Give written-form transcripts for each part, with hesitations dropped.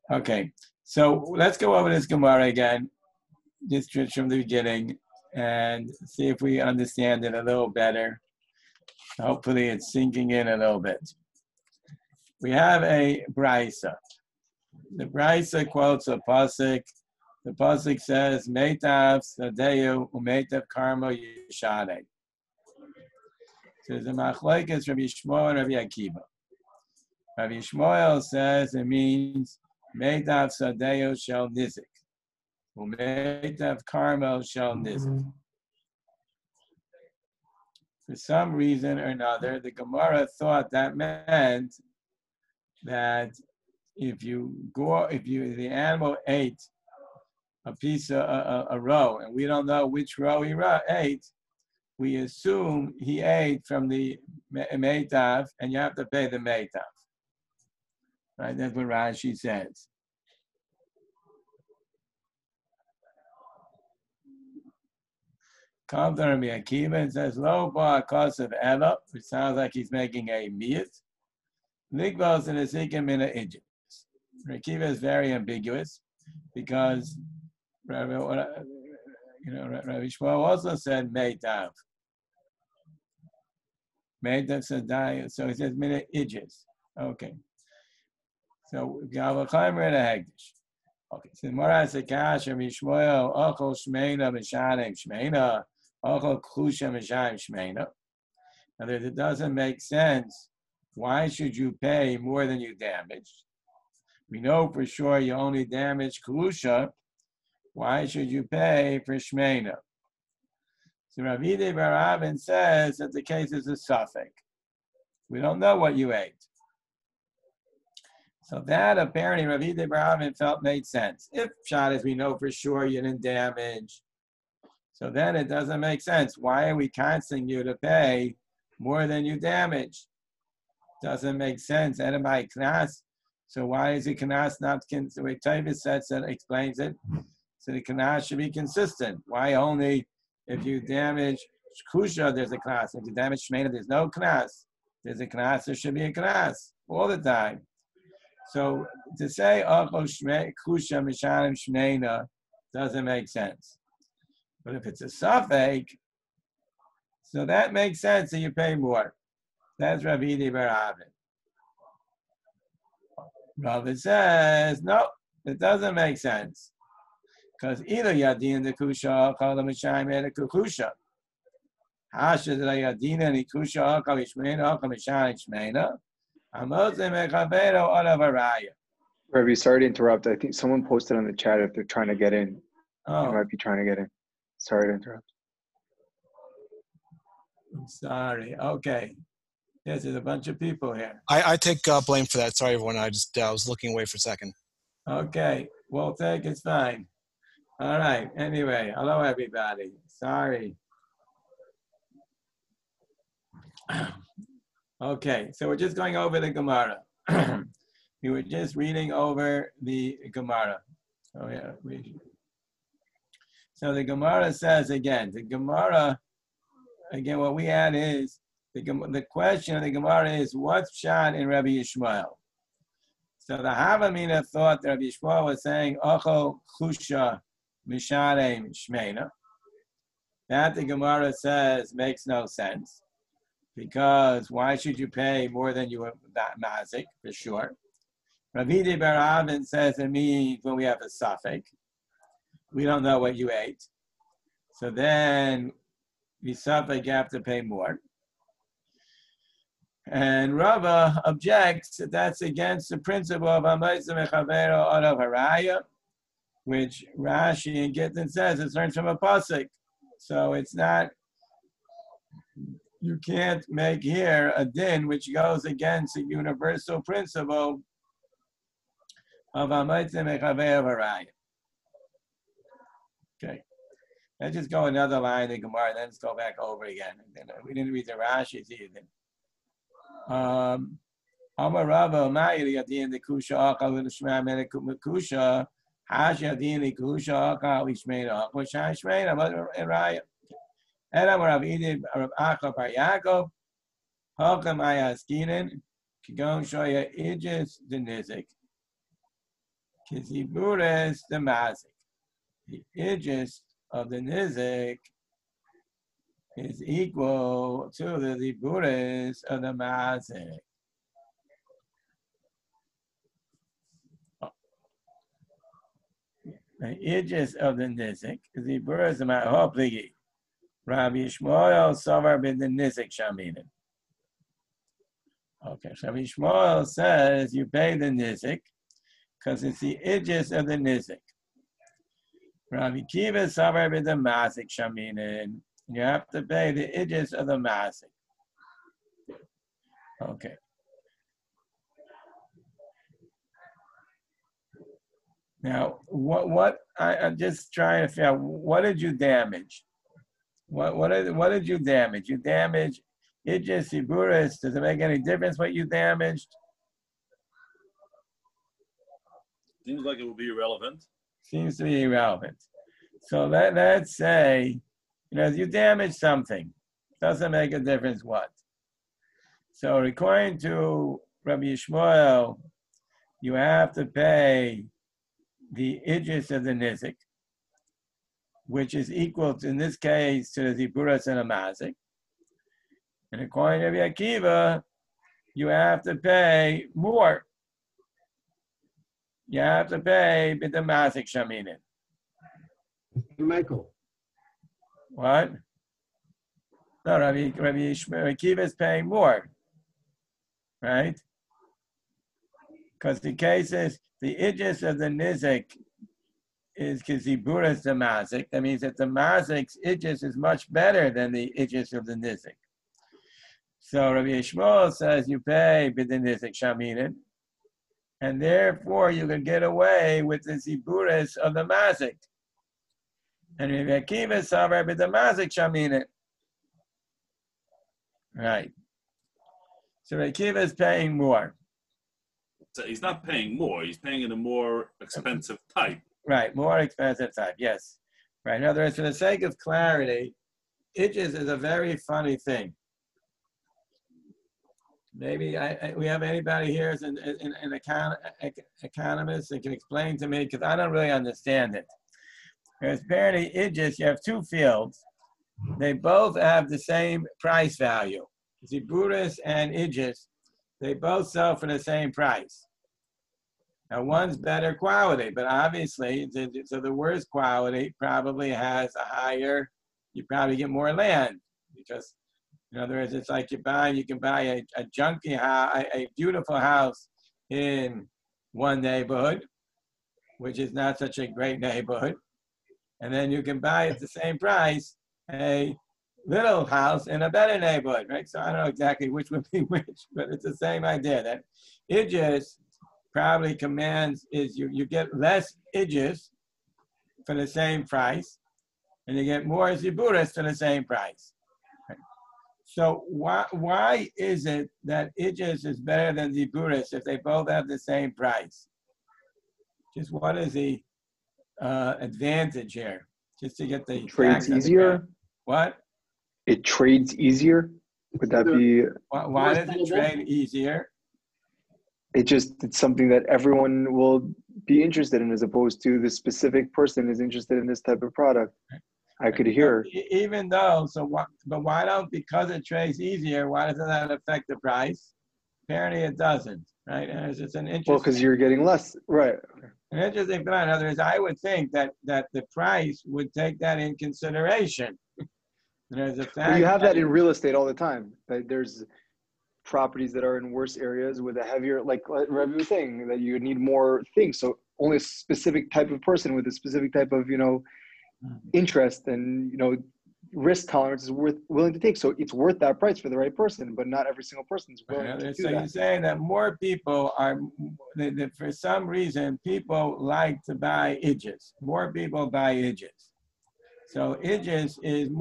Okay, so let's go over this Gemara again, just from the beginning, and see if we understand it a little better. Hopefully it's sinking in a little bit. We have a Brisa. The Brisa quotes a pasuk. The pasuk says, "Meitav sadeyu umeitav karmo yishadei." So there's a machlokes Rabbi Shmuel and Rabbi Akiva. Rabbi Shmuel says it means Meitav sadeyu shel nizik, umeitav karmo shel nizik. For some reason or another, the Gemara thought that meant that if the animal ate a piece of a row, and we don't know which row he ate, we assume he ate from the meitav, and you have to pay the meitav. Right? That's what Rashi says. Comes on Rabbi Akiva and says, "Lo ba cause of ela," which sounds like he's making a miyat. Nikvos in a sikim min a ijus. Rabbi Akiva is very ambiguous because Rabbi Shmuel also said meitav. Meitav says so he says min a ijus. Okay. So Gavachayim read a hagdish. Okay. So Mora Sakash Rabbi Shmuel Ochol Shmeina Mishanim Shmeina. Ochol Klusha Mishanim Shmeina. Now it doesn't make sense. Why should you pay more than you damaged? We know for sure you only damaged Klusha. Why should you pay for Shmeina? So Ravide Bar Avin says that the case is a suffix. We don't know what you ate. So that apparently Ravide Bar Avin felt made sense. If shot as we know for sure you didn't damage, so then it doesn't make sense. Why are we counseling you to pay more than you damaged? Doesn't make sense. Edamai knas. So why is the knas not? The way Tavis says that explains it. So the knas should be consistent. Why only if you damage kusha there's a knas? If you damage shmeina there's no knas. There's a knas. There should be a knas all the time. So to say kusha mishanim shmeina doesn't make sense. But if it's a suffix, so that makes sense that you pay more. That's Ravidi Bar Avin. Rav says, no, it doesn't make sense. Because either Yadin the Kusha, Kala Mishayim and Kukusha. Hasha the Yadina and Kusha, Kala Ishmeina, Kala Mishayim Shmeina. Amozim Echavero Olavaraya. Rabbi, sorry to interrupt. I think someone posted on the chat if they're trying to get in. Oh. They might be trying to get in. Sorry to interrupt. I'm sorry. Okay. Yes, there's a bunch of people here. I take blame for that. Sorry, everyone. I was looking away for a second. Okay. Well, it's fine. All right. Anyway, hello, everybody. Sorry. Okay. So we're just going over the Gemara. We were just reading over the Gemara. Oh, yeah. So the Gemara says again, what we add is, the question of the Gemara is, what's shot in Rabbi Yishmael? So the Havamina thought that Rabbi Yishmael was saying, Ochol Chusha Misharem Shmeina. That the Gemara says makes no sense, because why should you pay more than you were mazik, for sure? Ravidi Bar Avin says it means when we have a suffix. We don't know what you ate. So then the suffix you have to pay more. And Rava objects that that's against the principle of Hamayzim Echavero Olav Haraya, which Rashi and Gittin says it's learned from a pasuk. So it's not, you can't make here a din which goes against the universal principle of Hamayzim Echavero Haraya. Okay. Let's just go another line in the Gemara, then let's go back over again. We didn't read the Rashi's either. Amar Rava, Ma'iri Yadin the Kusha Akal Shma Kusha, Hash Yadin the Kusha Akal Ishmeina, Kusha Ishmeina, and Raya. And I'm Rav Edi Rav Acha Bar Yaakov, Hakam Ayaskinen, Kigon Shoya Ijis the Nizik. Kiziburis the mazik. The idgis of the nizik is equal to the ziburis of the mazik. The idgis of the nizik is the ziburis of my hopligi. Rabbi Shmuel Savar bin the nizik shaminin. Okay, Rabbi Shmuel says you pay the nizik because it's the idgis of the nizik. Rabbi Kiva Savar bin the mazik shaminin. You have to pay the idgis of the mazik. Okay. Now, I'm just trying to figure out, what did you damage? What did you damage? You damaged idgis, ziburis. Does it make any difference what you damaged? Seems like it would be irrelevant. Seems to be irrelevant. So let's say, you damage something. Doesn't make a difference what. So according to Rabbi Yishmael, you have to pay the idgis of the nizik, which is equal to, in this case, to the ziburas and a mazik. And according to Rabbi Akiva, you have to pay more. You have to pay with the mazik shaminin. Michael. What? No, Rabbi Akiva is paying more, right? Because the case is the idgis of the nizik is kiziburas the mazik. That means that the mazik's idgis is much better than the idgis of the nizik. So Rabbi Yishmael says you pay with the nizik shaminin, and therefore you can get away with the ziburas of the mazik. And Rabbi Akiva saw with the mazik shaminin. Right. So Rabbi Akiva is paying more. So he's not paying more. He's paying in a more expensive type. Right, more expensive type, yes. Right, in other words, for the sake of clarity, idgis is a very funny thing. Maybe we have anybody here as an economist that can explain to me, because I don't really understand it. Because apparently idgis, you have two fields. They both have the same price value. Ziburis and idgis, they both sell for the same price. Now, one's better quality, but obviously, so the worst quality probably has a higher, you probably get more land. Because, in other words, it's like you can buy a junky house, a beautiful house in one neighborhood, which is not such a great neighborhood. And then you can buy at the same price a little house in a better neighborhood, right? So I don't know exactly which would be which, but it's the same idea that idgis probably commands is you get less idgis for the same price, and you get more ziburas for the same price. Right? So why is it that idgis is better than ziburas if they both have the same price? Just what is the advantage here? Just to get the Trades easier? What? It trades easier? Would that be? Why does it trade easier? It's something that everyone will be interested in, as opposed to the specific person is interested in this type of product. I could hear. Even though, but why don't, because it trades easier, why doesn't that affect the price? Apparently it doesn't, right? And it's an interesting. Well, because you're getting less, right? An interesting thought. In other words, I would think that the price would take that in consideration. There's a fact well, you have that in real estate all the time. There's properties that are in worse areas with a heavier, like Rabbi was saying, that you need more things. So only a specific type of person with a specific type of, interest and, risk tolerance is willing to take. So it's worth that price for the right person, but not every single person is willing to do so that. you're saying that more people that for some reason, people like to buy idgis. More people buy idgis. So idgis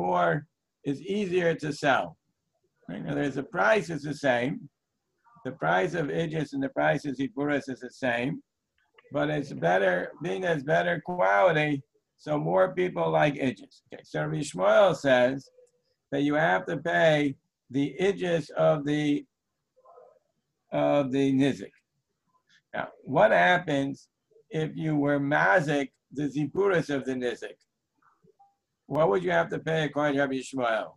is easier to sell. Right? Now, the price is the same. The price of idgis and the price of ziburas is the same, but it's better, being as better quality, so more people like idgis. Okay, so Rabbi Shmuel says that you have to pay the idgis of the nizik. Now, what happens if you were mazik the ziburis of the nizik? What would you have to pay according to Rabbi Yishmael?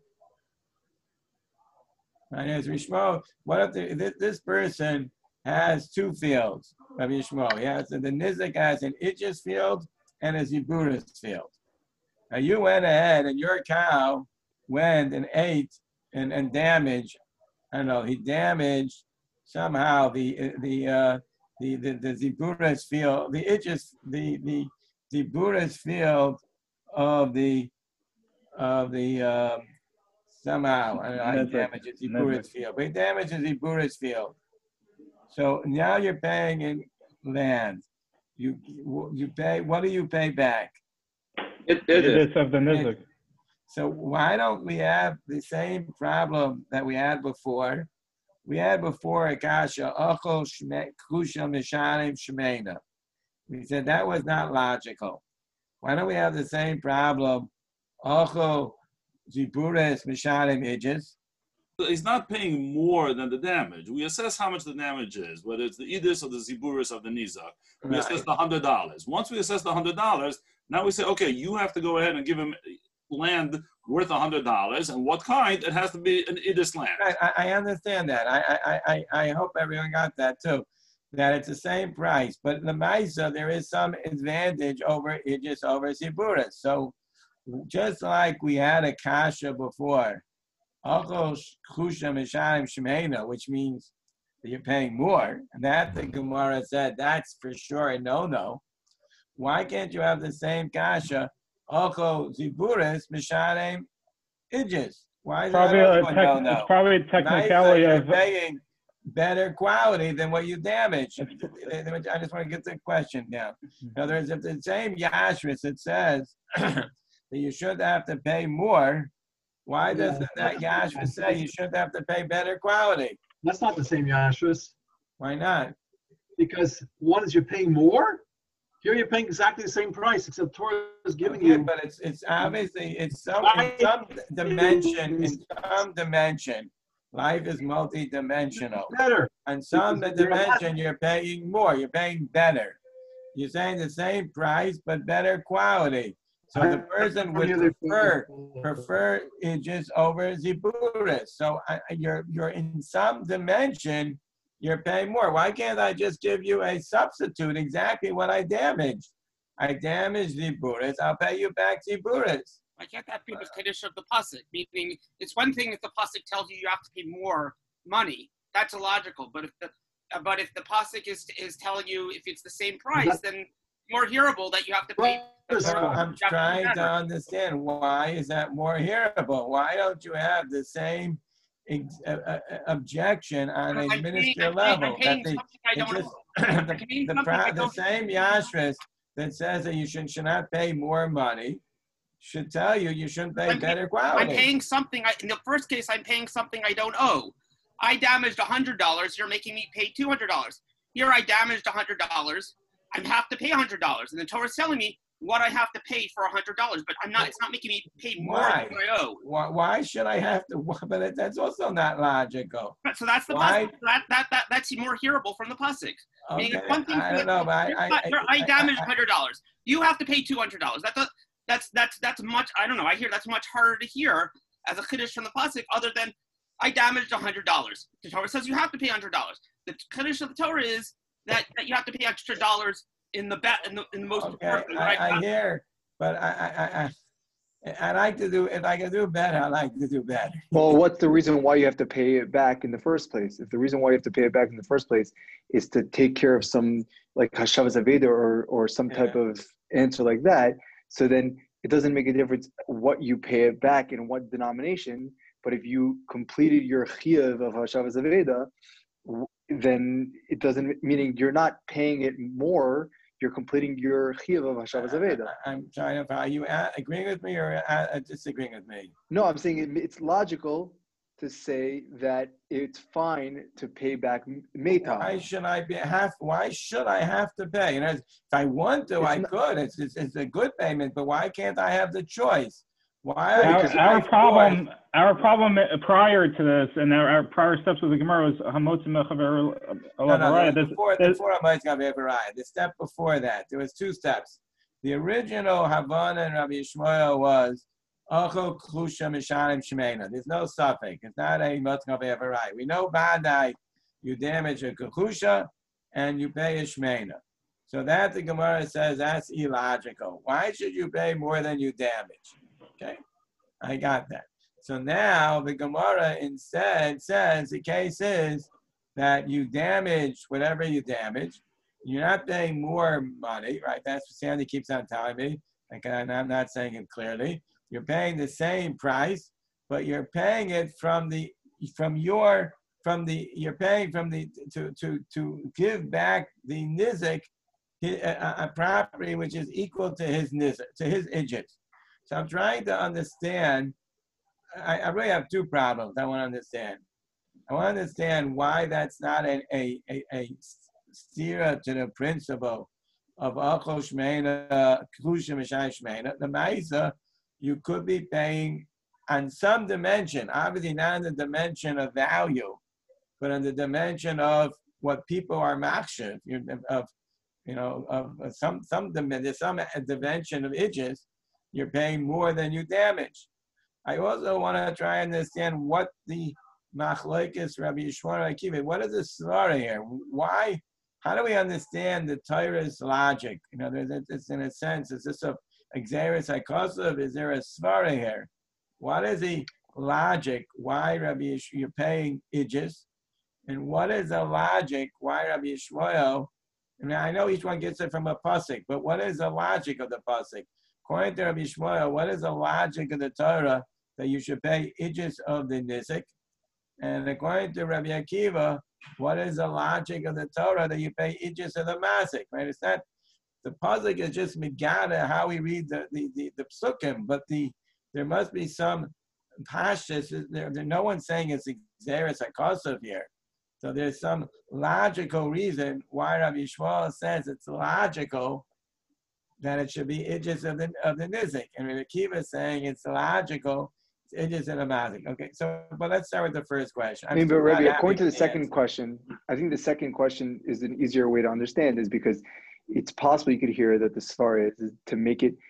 And as Rishmo, what if this person has two fields, Rabbi Yishmael? He has the nizik has an Idjus field and a ziburis field. Now you went ahead and your cow went and ate and damaged. I don't know. He damaged somehow the ziburis field, the Idjus, the ziburis field of the somehow I damaged the ziburis field. But he damaged the ziburis field. So now you're paying in land. You pay. What do you pay back? It is of the nizik. So why don't we have the same problem that we had before? We had before a kasha achol kusha mishanim shmeina. We said that was not logical. Why don't we have the same problem? Achol ziburis mishanim idjus. He's not paying more than the damage. We assess how much the damage is, whether it's the idus or the ziburis of the nizak. We assess the $100. Once we assess the $100, now we say, okay, you have to go ahead and give him land worth $100, and what kind? It has to be an idus land. I understand that. I hope everyone got that too. That it's the same price, but in the Maisa there is some advantage over idus over ziburis. So just like we had a kasha before. Which means that you're paying more, and that the Gemara said that's for sure a no-no. Why can't you have the same kasha? Ziburis mishanim idjus. Why is Probably that a also a no-no? It's probably a technicality you're of paying better quality than what you damaged. I just want to get the question down. In other words, if the same yashris it says that you should have to pay more. Why doesn't that Yashra say you should have to pay better quality? That's not the same Yashras. Why not? Because one is you're paying more. Here you're paying exactly the same price, except Torah is giving you. But it's obviously in some dimension. In some dimension, life is multi-dimensional. Better. On some dimension, you're paying more. You're paying better. You're saying the same price but better quality. So the person would prefer idjus over ziburis. So you're in some dimension, you're paying more. Why can't I just give you a substitute exactly what I damaged? I damaged ziburis. I'll pay you back ziburis. Why can't that be the condition of the pasuk? Meaning, it's one thing if the pasuk tells you you have to pay more money. That's illogical. But if the pasuk is telling you if it's the same price, then more hearable that you have to pay. I'm trying to understand, why is that more hearable? Why don't you have the same objection on a ministerial level? The same yashris that says that you should not pay more money should tell you you shouldn't pay better quality. I'm paying something. In the first case, I'm paying something I don't owe. I damaged $100. You're making me pay $200. Here I damaged $100. I have to pay $100, and the Torah is telling me what I have to pay for $100, but I'm not. It's not making me pay more than I owe. Why should I have to? But that's also not logical. So that's the pasuk. That's more hearable from the pasuk. Okay. One thing I don't know, but I damaged $100. You have to pay $200. That's much. I don't know. I hear that's much harder to hear as a chiddush from the pasuk, other than I damaged $100. The Torah says you have to pay $100. The chiddush of the Torah is that you have to pay extra dollars in the most important. I hear, but I like to do. If I can do better, I like to do better. Well, what's the reason why you have to pay it back in the first place? If the reason why you have to pay it back in the first place is to take care of some like Hashavas Aveda or some type of answer like that, so then it doesn't make a difference what you pay it back in what denomination. But if you completed your chiyuv of Hashavas Aveda, then it doesn't, meaning you're not paying it more, you're completing your chiyuv of Hashavas Aveda. I'm trying to find, are you agreeing with me or disagreeing with me? No, I'm saying it's logical to say that it's fine to pay back Meitab. Why should I have to pay? If I want to, I could. It's a good payment, but why can't I have the choice? Why are you Our problem prior to this, and our prior steps with the Gemara was Hamotzi Mechaver Alavaraya. Before Hamotzi Mechaver, the step before that, there was two steps. The original Havana and Rabbi Yishmael was Achol Klusha Mishanim Shemena. There's no suffix. It's not a Hamotzi Mechaver. We know Badai, you damage a Klusha and you pay a Shemena. So that the Gemara says that's illogical. Why should you pay more than you damage? Okay, I got that. So now the Gemara instead says the case is that you damage whatever you damage. You're not paying more money, right? That's what Sandy keeps on telling me. Like, I'm not saying it clearly. You're paying the same price, but you're paying it to give back the nizik a property which is equal to his nizik, to his ijit. So I'm trying to understand. I really have two problems I want to understand. I want to understand why that's not a stira to the principle of Achol Shmeina, Klusha Mishai Shmeina. The Maisa, you could be paying on some dimension, obviously not in the dimension of value, but in the dimension of what people are machshav, of some dimension of ijis. You're paying more than you damage. I also want to try and understand what the machlokes Rabbi Yishmael Akiva, what is the svara here? Why? How do we understand the Torah's logic? It's in a sense, is this a Xeris HaKosov? Is there a svara here? What is the logic? Why Rabbi Yishmael, you're paying ijis? And what is the logic? Why Rabbi Yishmael? I know each one gets it from a pasuk, but what is the logic of the pasuk? According to Rabbi Yishmael, what is the logic of the Torah that you should pay ijis of the nizik? And according to Rabbi Akiva, what is the logic of the Torah that you pay ijis of the mazik? Right? It's not the pasuk is just megada how we read the psukim, but there must be some pashtus. No one's saying it's Xeris HaKosov here. So there's some logical reason why Rabbi Yishmael says it's logical that it should be ijis of the nizik, and Rabbi Akiva is saying it's logical, it's ijis of the mazik. Okay, but let's start with the first question. But Rabbi, according to the second question, I think the second question is an easier way to understand, is because it's possible you could hear that the svara is to make it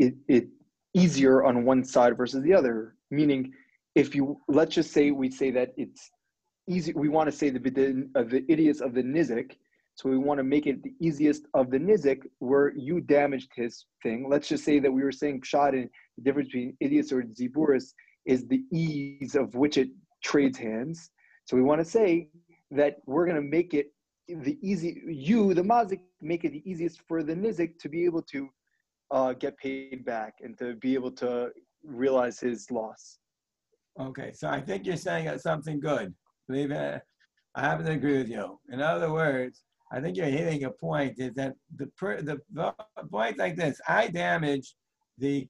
easier on one side versus the other. Meaning, if you let's just say we say that it's easy, we want to say the idiots of the nizik. So we want to make it the easiest of the nizik where you damaged his thing. Let's just say that we were saying pshat, and the difference between idiots or ziburis is the ease of which it trades hands. So we want to say that we're going to make it the easy, the mazik, make it the easiest for the nizik to be able to get paid back and to be able to realize his loss. Okay, so I think you're saying something good. Believe it, I happen to agree with you. In other words, I think you're hitting a point, is that the point like this: I damage the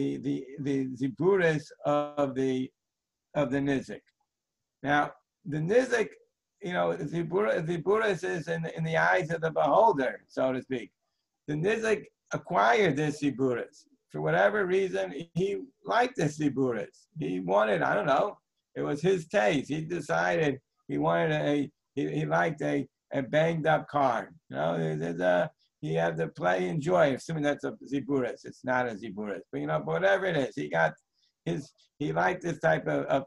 ziburis of the nizik. Now the nizik, ziburis is in the eyes of the beholder, so to speak. The nizik acquired this ziburis for whatever reason. He liked this ziburis. He wanted, I don't know, it was his taste. He decided he wanted he liked a banged up car. He had to play, enjoy, assuming that's a ziburis. It's not a ziburis, but whatever it is, he liked this type of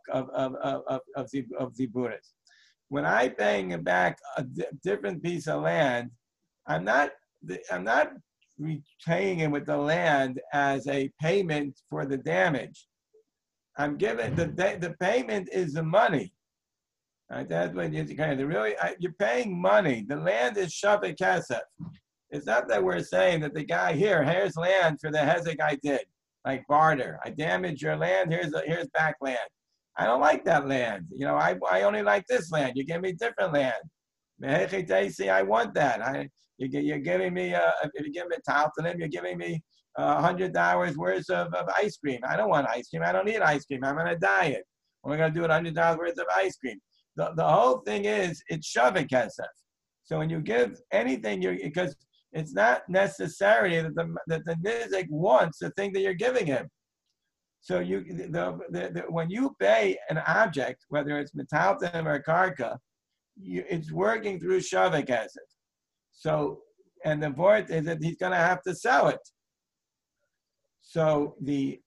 ziburis. When I paying him back a different piece of land, I'm not repaying him with the land as a payment for the damage. I'm giving the payment is the money. Right, that's what you're paying money. The land is shaveh kesef. It's not that we're saying that the guy here's land for the hezek I did, like barter. I damaged your land. Here's back land. I don't like that land. I only like this land. You give me different land. I want that. You're giving me if you give me taltanim, you're giving me $100 worth of ice cream. I don't want ice cream. I don't need ice cream. I'm on a diet. We're going to do it $100 worth of ice cream. The whole thing is it's shaveh kesef. So when you give anything, because it's not necessary that the nizik wants the thing that you're giving him. So when you pay an object, whether it's metalton or karka, it's working through shavik acid. So, and the vort is that he's going to have to sell it. So the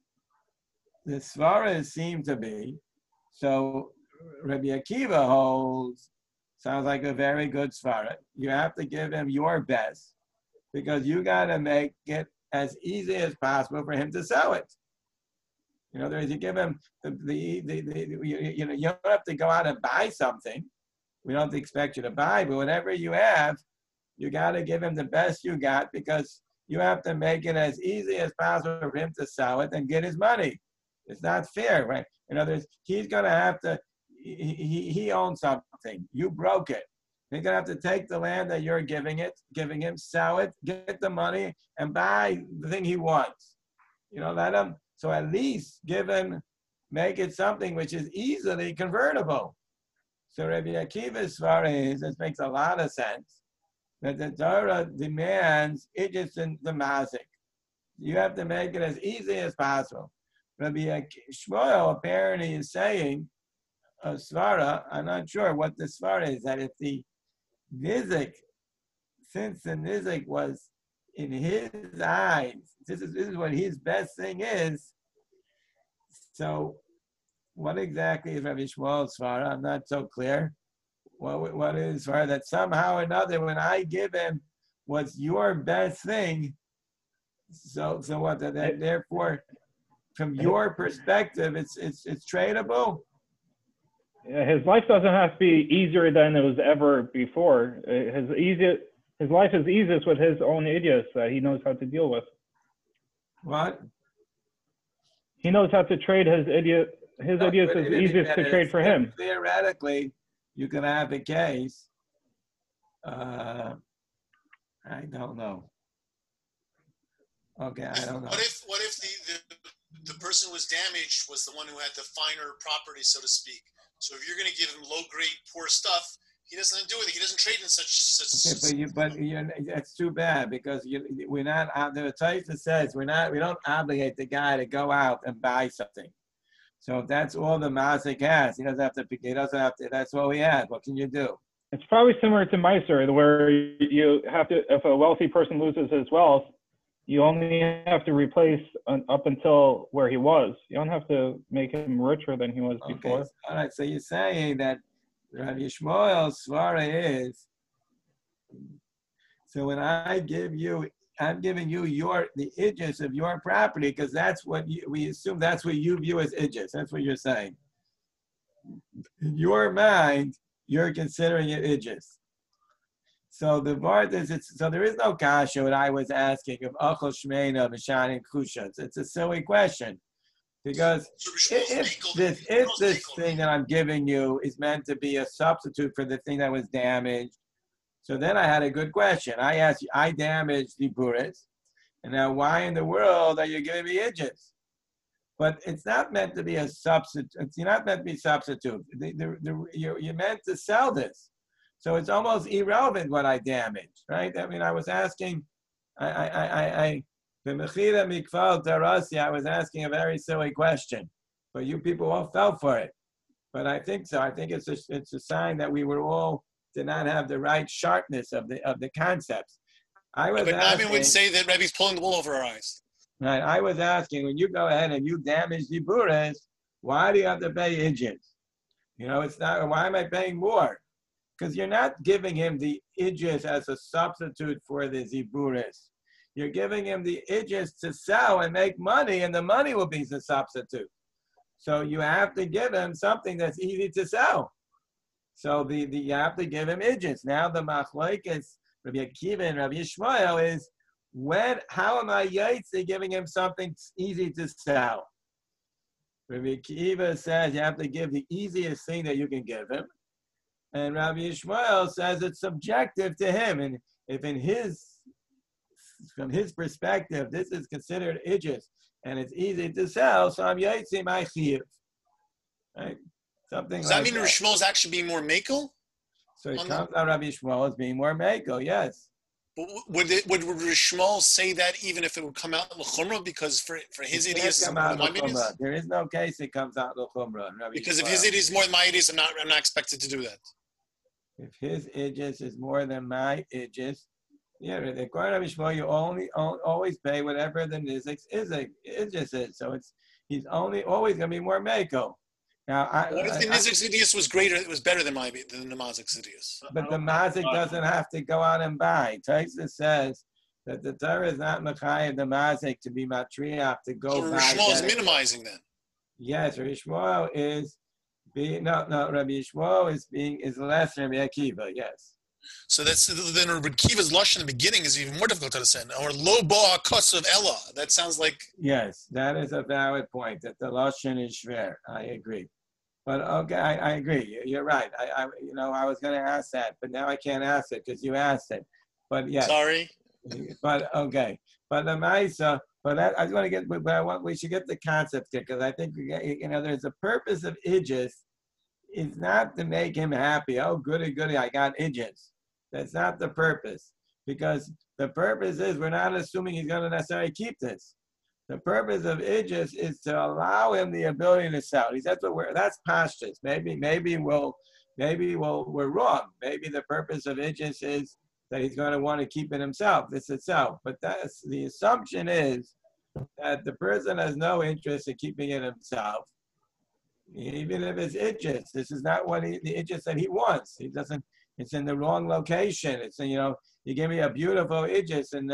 svaras seem to be, so Rabbi Akiva holds, sounds like a very good svara. You have to give him your best because you got to make it as easy as possible for him to sell it. In other words, you give him you don't have to go out and buy something. We don't expect you to buy, but whatever you have, you got to give him the best you got because you have to make it as easy as possible for him to sell it and get his money. It's not fair, right? In other words, he's going to have to, he owns something. You broke it. He's going to have to take the land that you're giving him, sell it, get the money, and buy the thing he wants. Let him, so at least make it something which is easily convertible. So Rabbi Akiva's svara is, this makes a lot of sense, that the Torah demands ijus in the mazik. You have to make it as easy as possible. Rabbi Shmuel apparently is saying a svara, I'm not sure what the svara is, that if the nizik, since the nizik was in his eyes, this is what his best thing is, so what exactly is Rabbi Shmuel's svara? I'm not so clear. What is svara? That somehow or another, when I give him what's your best thing, so what? That therefore, from your perspective, it's tradable. His life doesn't have to be easier than it was ever before. His life is easiest with his own idiots that he knows how to deal with. What? He knows how to trade his idiots. His idiots is easiest to trade for him. Theoretically, you can have a case. I don't know. Okay, I don't know. What if the person who was damaged was the one who had the finer property, so to speak? So if you're going to give him low grade, poor stuff, he doesn't do it. He doesn't trade in such. Okay, but that's too bad because we're not. The Taisa says we don't obligate the guy to go out and buy something. So if that's all the mazik has, he doesn't have to. That's all he has. What can you do? It's probably similar to Meiser, where you have to, if a wealthy person loses his wealth, you only have to replace up until where he was. You don't have to make him richer than he was before. All right, so you're saying that Rabbi Shmuel's svara is, so when I give you, I'm giving you the ijus of your property because that's what we assume that's what you view as ijus. That's what you're saying. In your mind, you're considering it ijus. So the vart is, so there is no kasha what I was asking of achol shmeina b'shan and kusha. It's a silly question because if this thing that I'm giving you is meant to be a substitute for the thing that was damaged, so then I had a good question. I asked you, I damaged the buris, and now why in the world are you giving me ijus? But it's not meant to be a substitute. It's not meant to be substitute. You're meant to sell this. So it's almost irrelevant what I damaged, right? I mean, I was asking, I was asking a very silly question, but you people all fell for it. But I think so. I think it's a sign that we were all did not have the right sharpness of the concepts. But Nami would say that Rebbe's pulling the wool over our eyes. Right. I was asking, when you go ahead and you damage the buras, why do you have to pay ijus? It's not. Why am I paying more? Because you're not giving him the ijus as a substitute for the ziburis. You're giving him the ijus to sell and make money, and the money will be the substitute. So you have to give him something that's easy to sell. So you have to give him ijus. Now the machlokes, Rabbi Akiva and Rabbi Shmuel is, how am I yaitse giving him something easy to sell? Rabbi Akiva says you have to give the easiest thing that you can give him. And Rabbi Yishmael says it's subjective to him. And if from his perspective, this is considered ijus and it's easy to sell, so I'm yaitse my chiyuv. Right? Something Does that mean Rabbi Shmuel is actually being more makel? So it comes out Rabbi Shmuel as being more makel, yes. Would Rishmol say that even if it would come out l'chumrah? Because for his It idiots, can't come out l'chumrah. There is no case it comes out l'chumrah. Because if his idiot is more than my idiot, I'm not expected to do that. If his idjus is more than my idjus, yeah, the Kohen Rabbi you always pay whatever the nizik's idjus is. So he's always going to be more meko. Now, what if the nizik's idjus was greater? It was better than the mazik's idjus. But the mazik doesn't have to go out and buy. Taisa says that the Torah is not mechayev the mazik to be matriach to go so buy. Rishmol is minimizing then. Yes, Rishmol is. Rabbi Yishmael is less than Rabbi Akiva, yes. So that's then Rabbi Akiva's lush in the beginning is even more difficult to understand. Or lo bo hakos of Ella. That sounds like. Yes, that is a valid point. That the lashon is shver. I agree. But okay, I agree. You're right. I was going to ask that, but now I can't ask it because you asked it. But yes. Sorry. But okay. But the Maisa. But I just want to get. But we should get the concept here because I think there's a purpose of idjus. It's not to make him happy. Oh, goody, I got idjus. That's not the purpose. Because the purpose is we're not assuming he's going to necessarily keep this. The purpose of idjus is to allow him the ability to sell. He says that's pashtus. Maybe we're wrong. Maybe the purpose of idjus is that he's going to want to keep it himself, this itself. But that's the assumption is that the person has no interest in keeping it himself, even if it's idjus. This is not what the idjus that he wants. He doesn't. It's in the wrong location. It's you give me a beautiful idjus in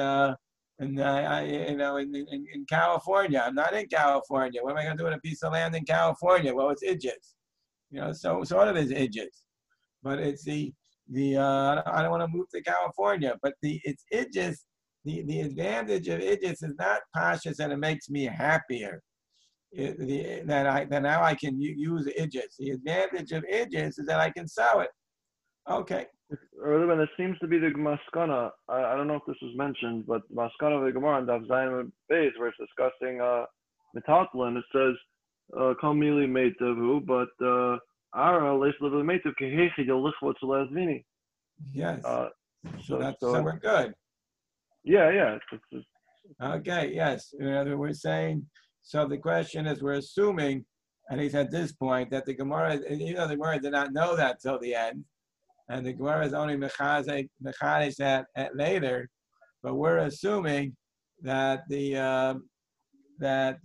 California. I'm not in California. What am I going to do with a piece of land in California? Well, it's idjus. So sort of is idjus, but it's I don't want to move to California, but it's idjus. The advantage of idjus is not pashas and it makes me happier. That now I can use idjus. The advantage of idjus is that I can sell it. Okay. Ruben, it seems to be the maskana. I don't know if this was mentioned, but maskana of the Gemara and Daf Zayin Beis, where it's discussing metaltalin. It says kamili meitavu, but ara leis level meitav kehechi yolichvot zelazvini. Yes. So we're good. Yeah. Okay. Yes. We're saying. So the question is, we're assuming, at least at this point, that the Gemara, the Gemara did not know that till the end, and the Gemara is only mechadish that later, but we're assuming that that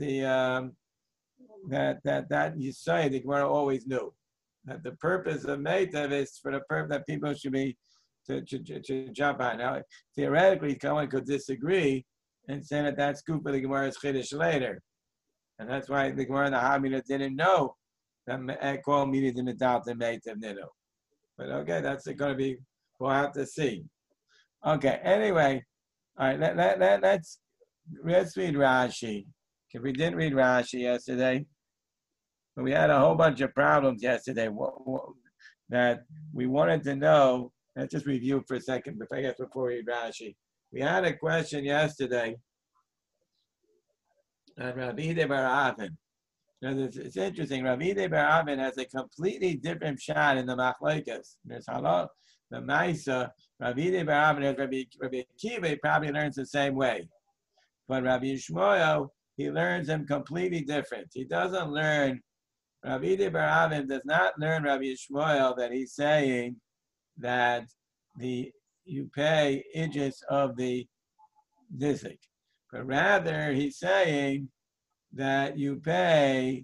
you say the Gemara always knew that the purpose of meitav is for the purpose that people should be to jump on. Now, theoretically, someone could disagree and say that that's scoop of the Gemara's chiddush later. And that's why the Gemara and the Hamina didn't know that call meaning the medal to meitav ninu. But okay, that's going to be. We'll have to see. Okay. Anyway, all right. Let's read Rashi. Because we didn't read Rashi yesterday, but we had a whole bunch of problems yesterday that we wanted to know. Let's just review for a second. Before we read Rashi, we had a question yesterday. And Rabbi Hide Bar Avin. It's interesting. Rabbi Hide Bar Avin has a completely different shot in the Machlokes. There's halal, the Maisa. Rabbi Hide Bar Avin has Rabbi Akiva. He probably learns the same way, but Rabbi Yishmael, he learns them completely different. He doesn't learn. Rabbi Hide Bar Avin does not learn Rabbi Yishmael that he's saying that you pay idjus of the nizik. But rather, he's saying that you pay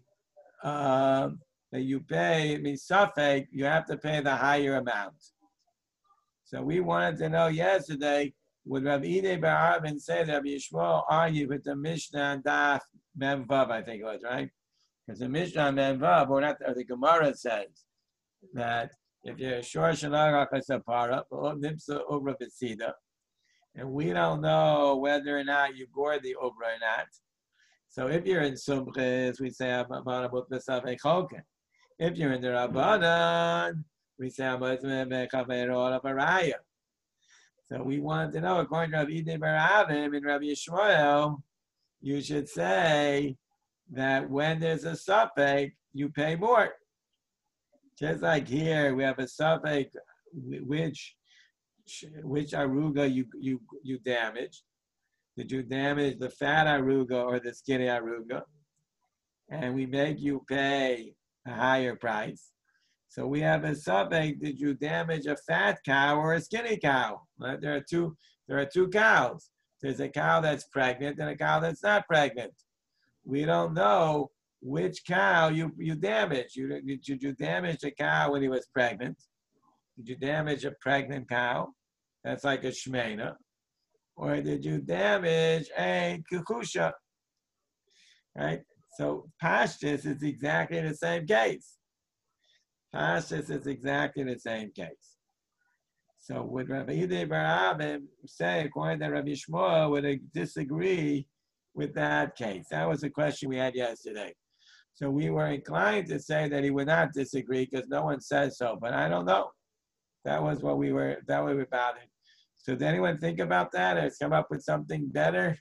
misafek, you have to pay the higher amount. So we wanted to know yesterday, would Rabbi Hide Bar Avin say that Rabbi Yishmael argue with the Mishnah and Daf Mem Vav, I think it was, right? Because the Mishnah and Mem Vav, or the Gemara says that if you're shor shalach hasapara, nimsa ubra b'tzida, and we don't know whether or not you gore the ubra or not. So if you're in Sumchis, we say Abbanabut B'Safek Choken. If you're in the Rabbanan, we say Abbanabut B'Chaverol Baraya. So we wanted to know, according to Rabbi Hide Bar Avin and Rabbi Yishmael, you should say that when there's a Safek, you pay more. Just like here, we have a Safek which which aruga you damaged. Did you damage the fat aruga or the skinny aruga? And we make you pay a higher price. So we have a suffix, did you damage a fat cow or a skinny cow? Right? There are two cows. There's a cow that's pregnant and a cow that's not pregnant. We don't know which cow you damaged. Did you damage a cow when he was pregnant? Did you damage a pregnant cow? That's like a shmena. Or did you damage a kukusha? Right? So Pashtus is exactly the same case. Pashtus is exactly the same case. So would Rabbi Yehuda bar Abba say, according to Rabbi Shmuel, would disagree with that case? That was the question we had yesterday. So we were inclined to say that he would not disagree because no one says so, but I don't know. That was what we were about it. So did anyone think about that or come up with something better?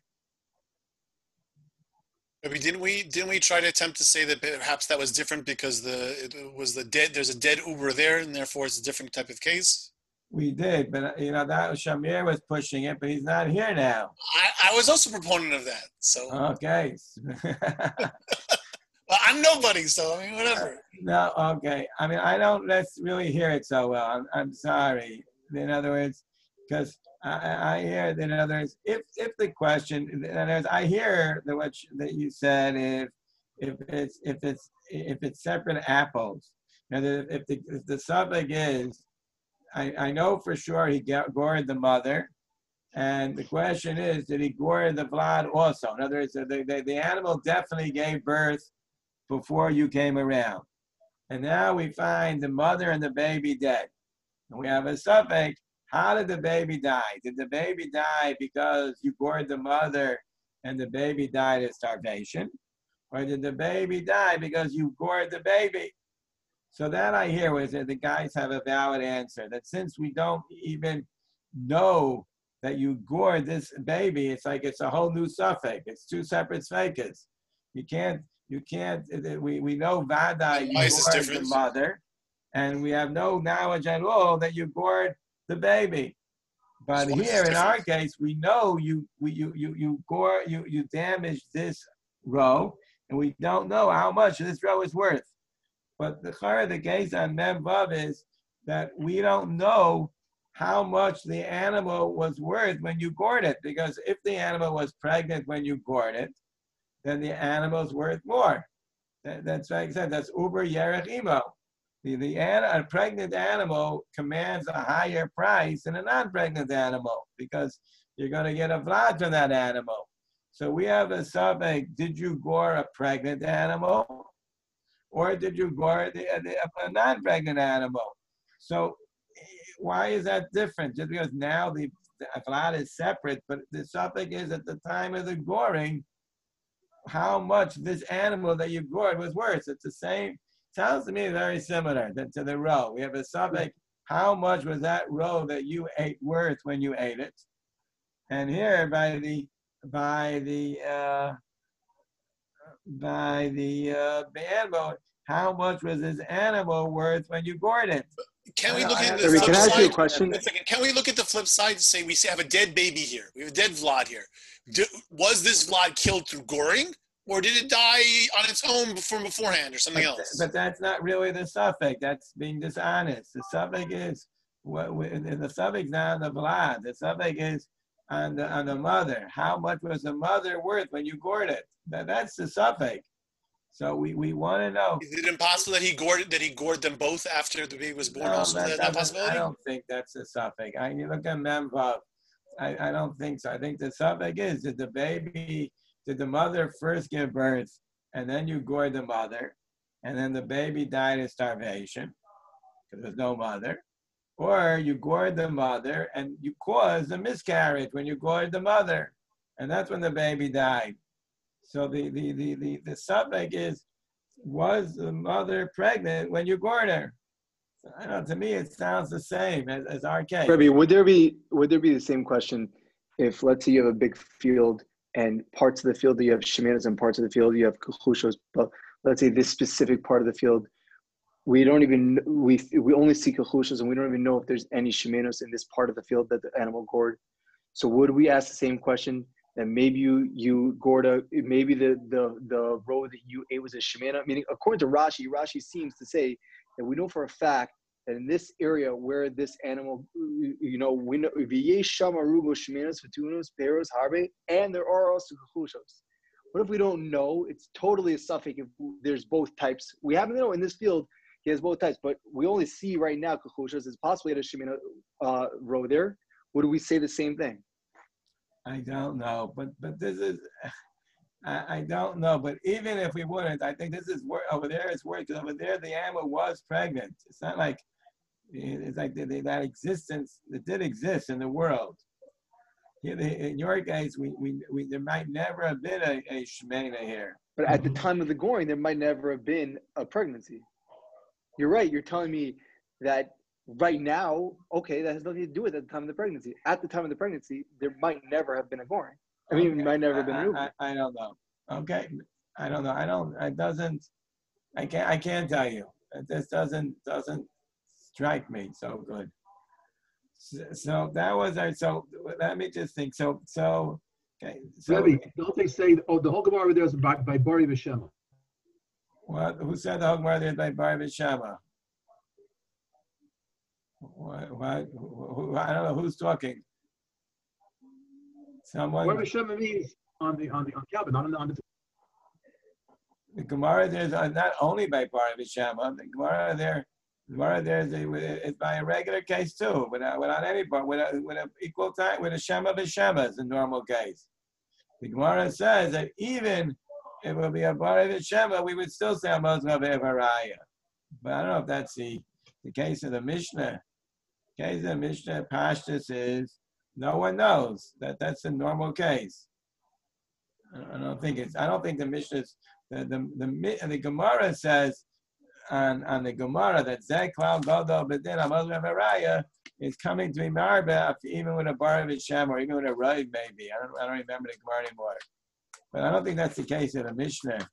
Maybe didn't we try to attempt to say that perhaps that was different because there's a dead Uber there and therefore it's a different type of case? We did, but that Shamir was pushing it, but he's not here now. I was also a proponent of that. So okay. Well, I'm nobody, so I mean whatever. No, okay. I mean I don't really hear it so well. I'm sorry. In other words, because I hear that in other words, if the question, in other words, I hear that you said if it's separate apples, if the subject is, I know for sure he gored the mother, and the question is, did he gore the vlad also? In other words, the animal definitely gave birth before you came around, and now we find the mother and the baby dead, and we have a suffix. How did the baby die? Did the baby die because you gored the mother and the baby died of starvation? Or did the baby die because you gored the baby? So that I hear was that the guys have a valid answer, that since we don't even know that you gored this baby, it's like it's a whole new suffix. It's two separate sfekas. We know Vadai, you gored the mother, and we have no knowledge at all that you gored the baby. But here in our case, we know you damaged this row, and we don't know how much this row is worth. But the case on Mem Vav is that we don't know how much the animal was worth when you gored it, because if the animal was pregnant when you gored it, then the animal's worth more. That's like I said, that's Uber Yerech Imo. A pregnant animal commands a higher price than a non-pregnant animal because you're going to get a vlad from that animal. So we have a suffix, did you gore a pregnant animal or did you gore a non-pregnant animal? So why is that different? Just because now the vlad is separate, but the suffix is at the time of the goring, how much this animal that you gored was worth. It's the same. Sounds to me very similar to the roe. We have a suffix, how much was that roe that you ate worth when you ate it? And here by the animal, how much was this animal worth when you gored it? Can we look at the flip Can I ask side? you a question? Can we look at the flip side and say we have a dead baby here? We have a dead Vlad here. Was this Vlad killed through goring? Or did it die on its own from beforehand or something else? But that's not really the suffix. That's being dishonest. The suffix is the suffix not on the Vlad. The suffix is on the mother. How much was the mother worth when you gored it? That's the suffix. So we want to know. Is it impossible that he gored them both after the baby was born? No, also, that possibility? I don't think that's the suffix. You look at Mem Vav. I don't think so. I think the suffix is did the mother first give birth, and then you gored the mother, and then the baby died of starvation because there's no mother, or you gored the mother and you caused a miscarriage when you gored the mother, and that's when the baby died. So the suffix is, was the mother pregnant when you gored her? So, I don't know. To me, it sounds the same as our case. Rabbi, would there be the same question if, let's say, you have a big field and parts of the field that you have shemanas and parts of the field you have kuchushos, but let's say this specific part of the field we don't even we only see kachushas, and we don't even know if there's any shemenos in this part of the field that the animal gored. So would we ask the same question? That maybe you gored maybe the row that you ate was a shemena? Meaning, according to Rashi seems to say that we know for a fact that in this area where this animal, we know v'yesh shama rubo shemenos v'tunos peros harbe, and there are also kachushos. What if we don't know? It's totally a suffix if there's both types. We happen to know in this field he has both types, but we only see right now kachushos. It's possibly at a shemena row there. Would we say the same thing? I don't know, but this is, I don't know. But even if we wouldn't, I think this is over there. It's worse because over there the animal was pregnant. It's not like it's like that existence that did exist in the world. In your case, we there might never have been a shemena here. But at the time of the goring, there might never have been a pregnancy. You're right. You're telling me that. Right now, okay, that has nothing to do with at the time of the pregnancy. At the time of the pregnancy, there might never have been a goring. I mean, it might never have been a I don't know. Okay, I don't know. It doesn't. I can't tell you. This doesn't strike me so good. So that was our. So let me just think. So okay. So Rebbe, don't they say? Oh, the whole Gemara over there is by Bari V'Shema. What? Who said the whole Gemara is by Bari V'Shema? What? I don't know who's talking. Someone. Bari V'Shema means on Kaaba, not on the. The Gemara there is not only by Bari V'Shema. The Gemara there is by a regular case too, without any part, with a equal time, with a Shema V'Shema is a normal case. The Gemara says that even if it would be a Bari V'Shema, we would still say a Moshe V'Varaya. But I don't know if that's the case of the Mishnah. The case of the Mishnah Pashtus is no one knows that's a normal case. I don't think the Mishnah's the Gemara says on the Gemara that Zeh Klal Gadol B'Din Amos V'Varaya is coming to be marba even with a Bar V'Shem or even with a Rav maybe. I don't remember the Gemara anymore. But I don't think that's the case of the Mishnah.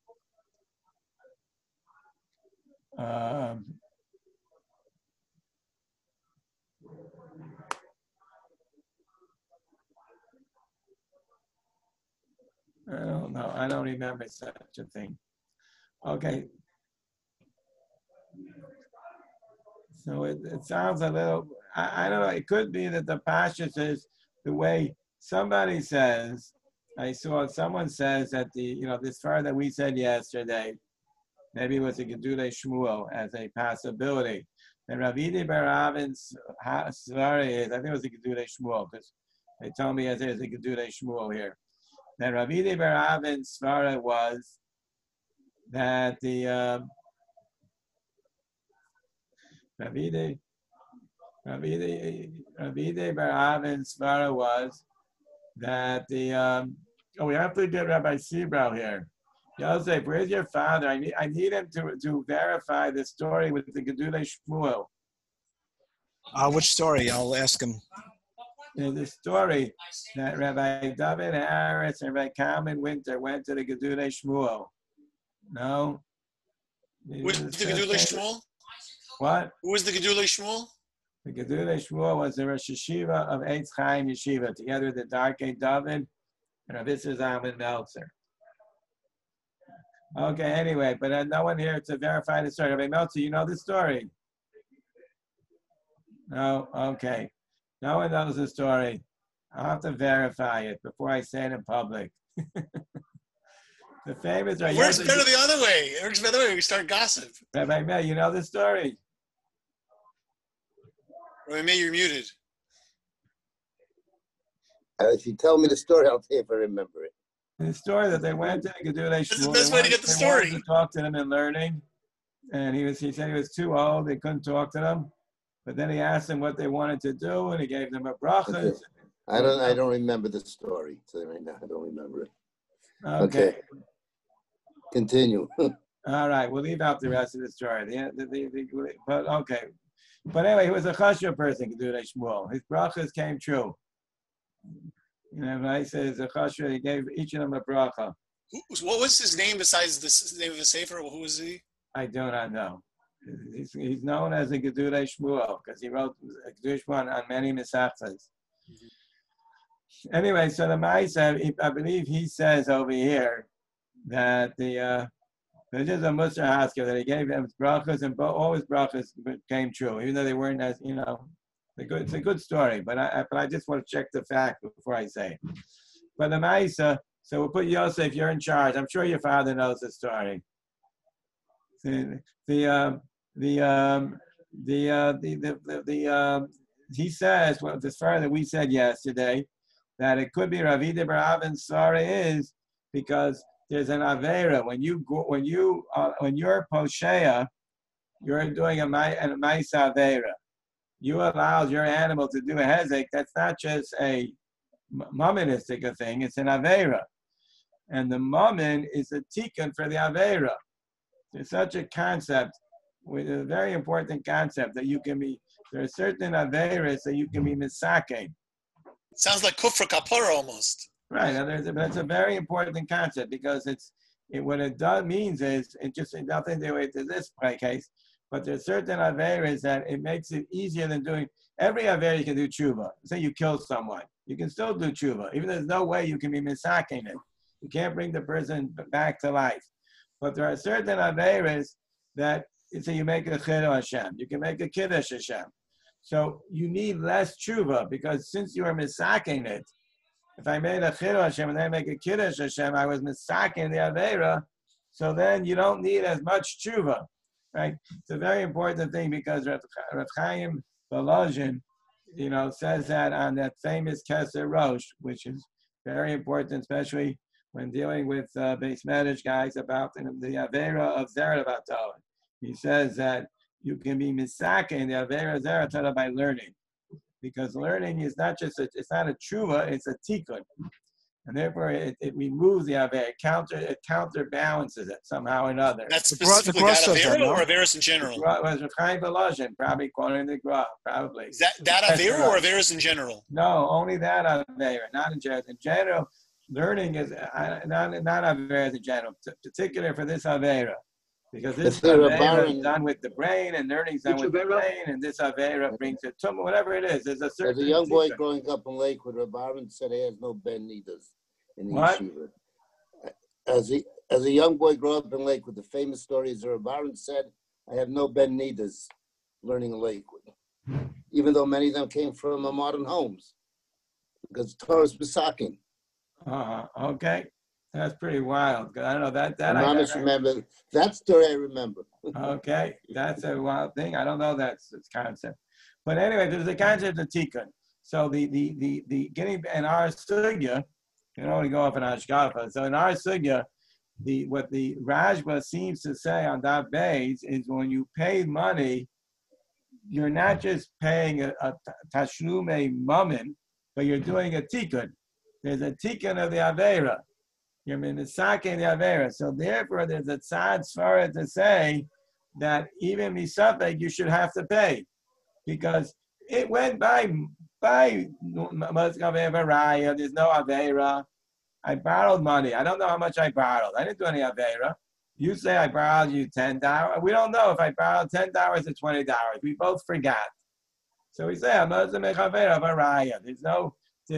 I don't know. I don't remember such a thing. Okay. So it sounds a little, I don't know, it could be that the Pasha says the way somebody says, I saw someone says that this far that we said yesterday, maybe it was a Gedulei Shmuel as a possibility. And Ravidi Bar Avin's Svara is, I think it was a Gedulei Shmuel because they told me there's a Gedulei Shmuel here. Then Ravidi Bar Avin's Svara was that the Ravidi Bar Avin's Svara was that the we have to get Rabbi Seabrow here. Yosef, where's your father? I need him to verify the story with the Gedulei Shmuel. Which story? I'll ask him. The story that Rabbi David Harris and Rabbi Kalman Winter went to the Gedulei Shmuel. No? With the Gedulei Shmuel? What? Who was the Gedulei Shmuel? The Gedulei Shmuel was the Rosh Yeshiva of Eitz Chaim Yeshiva, together with the Darkei David and Rabbi Zalman Meltzer. Okay, anyway, but no one here to verify the story. Rabbi Meltzer, you know the story? No? Okay. No one knows the story. I'll have to verify it before I say it in public. The famous... It works better the other way. It works better the other way. We start gossip. Rabbi Mel, you know the story? Rabbi Mel, you're muted. If you tell me the story, I'll see if I remember it. The story that they went to the Gedulei Shmuel. That's the best way to get the story. They wanted to talk to them in learning, and he said he was too old. They couldn't talk to them. But then he asked them what they wanted to do, and he gave them a bracha. Okay. I don't remember the story. So right now, I don't remember it. Okay. Continue. All right, we'll leave out the rest of the story. But okay. But anyway, he was a chashuv person, Gedulei Shmuel. His brachas came true. I said, a chashuv, he gave each of them a bracha. What was his name besides the name of the sefer? Who was he? I do not know. he's known as a Gedulei Shmuel because he wrote Gedulei Shmuel on many Mesachtas. Anyway, so the Ma'aseh, I believe he says over here that there's just a Musar Haskell that he gave him brachas, and all his brachas came true, even though they weren't as, it's a good story, but I just want to check the fact before I say it. But the Ma'aseh, so we'll put Yosef, you're in charge. I'm sure your father knows the story. He says, well, the story that we said yesterday, that it could be Ravi de Baravin's story is because there's an Avera. When you're Poshea, you're doing a Maisa Avera. You allow your animal to do a Hezek. That's not just a Mumministic thing, it's an Avera. And the Mummin is a Tikkun for the Avera. There's such a concept, with a very important concept, that there are certain Averas that you can be Misake. It sounds like Kufra Kapara almost. Right, but it's a very important concept because what it means is, it just nothing to do with this case, but there's certain Averas that it makes it easier than doing, every Avera you can do tshuva. Say you kill someone, you can still do tshuva, even though there's no way you can be misaking it. You can't bring the person back to life. But there are certain Averas that, say you make a Chiddush Hashem, you can make a Kiddush Hashem. So you need less tshuva because since you are misaking it, if I made a Chiddush Hashem and then I make a Kiddush Hashem, I was misaking the Avera, so then you don't need as much tshuva, right? It's a very important thing because Rav Chaim Volozhin, says that on that famous Keser Rosh, which is very important, especially when dealing with Beis Medrash guys about the Avera of Zera Batal. He says that you can be misaking the Avera Zera Batal by learning. Because learning is not just it's not a tshuva, it's a tikkun. And therefore it removes the Avera, it counterbalances it somehow or another. That's specifically that Avera or Averas in general? It was Chaim Volozhin, probably quoting the Gra, probably. Is that Avera or Averas in general? No, only that Avera, not in general. In general, learning is not Avera in general, particular for this Avera. Because this Avera is done with the brain, and learning is done with the brain, and this Avera brings it to whatever it is. There's a certain. As a young boy growing up in Lakewood, Rabbi Aaron said he has no Ben Needers in the yeshiva. As a young boy growing up in Lakewood, the famous story is Rabbi Aaron said, I have no Ben Needers learning in Lakewood. Even though many of them came from modern homes. Because Torah is Besakin. Okay. That's pretty wild. I don't know that. I remember that story. I remember. Okay, that's a wild thing. I don't know that's concept, but anyway, there's a concept of tikkun. So the getting in our sugya, you can only go up in Ashkafa. So in our sugya, what the Rashba seems to say on that base is when you pay money, you're not just paying a tashlume mummin, but you're doing a tikkun. There's a tikkun of the avera. You're misaking the avera. So therefore, there's a tzad svara to say that even misafek you should have to pay, because it went by Moscow Averaya. There's no avera. I borrowed money. I don't know how much I borrowed. I didn't do any avera. You say I borrowed you $10. We don't know if I borrowed $10 or $20. We both forgot. So we say there's no.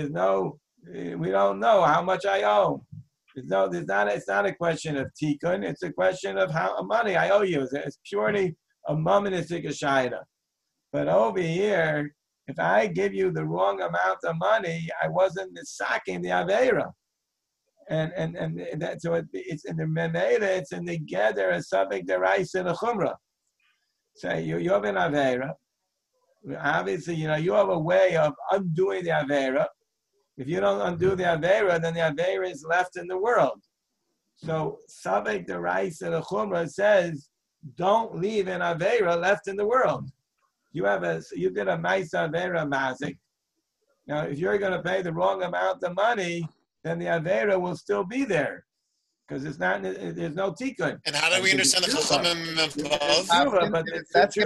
We don't know how much I owe. It's not a question of tikkun. It's a question of how money I owe you. It's purely a momentary shaila. But over here, if I give you the wrong amount of money, I wasn't misaking the avera. And that, so it's in the memela, it's in the gather a subject deraisa and a chumrah. So you have an avera. Obviously, you have a way of undoing the avera. If you don't undo the avera, then the avera is left in the world. So Savek the Rice and the Chumrah says, don't leave an avera left in the world. You did a nice avera mazik. Now, if you're going to pay the wrong amount of money, then the avera will still be there, because there's no tikkun. And how do we understand the chachamim above? But it's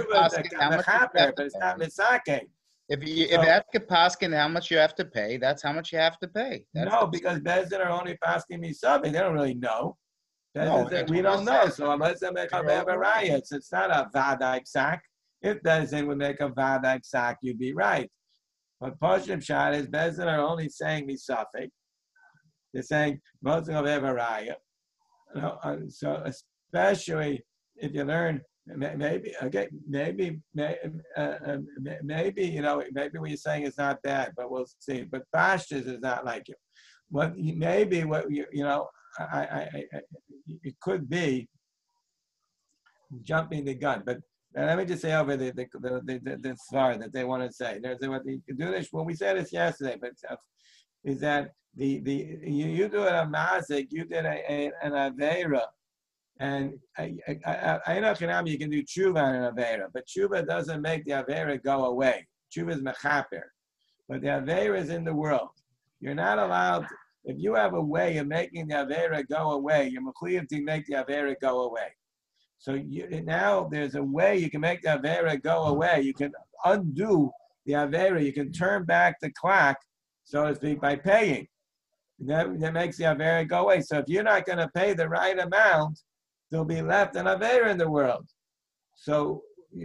not misake. If you ask a paskin how much you have to pay, that's how much you have to pay. Because Bezdin are only paskin misabing. They don't really know. No, we don't know. So let's make a raya. It's not a vaday psak. If Bezin would make a vaday psak, you'd be right. But Poshim Shad is Bezin are only saying misafik. They're saying most of raya. So especially if you learn, maybe maybe what you're saying is not bad, but we'll see. But Pashtas is not like you. It could be jumping the gun. But let me just say over the svar that they want to say. There's what you do this. Well, we said this yesterday, but is that you do it a mazik, you did an aveira, and I know you can do tshuva on an aveira, but tshuva doesn't make the aveira go away. Tshuva is mechaper, but the aveira is in the world. You're not allowed. If you have a way of making the avera go away, you're mechuyev to make the avera go away. So now there's a way you can make the avera go away. You can undo the avera. You can turn back the clock, so to speak, by paying. That makes the avera go away. So if you're not going to pay the right amount, there'll be left an avera in the world. So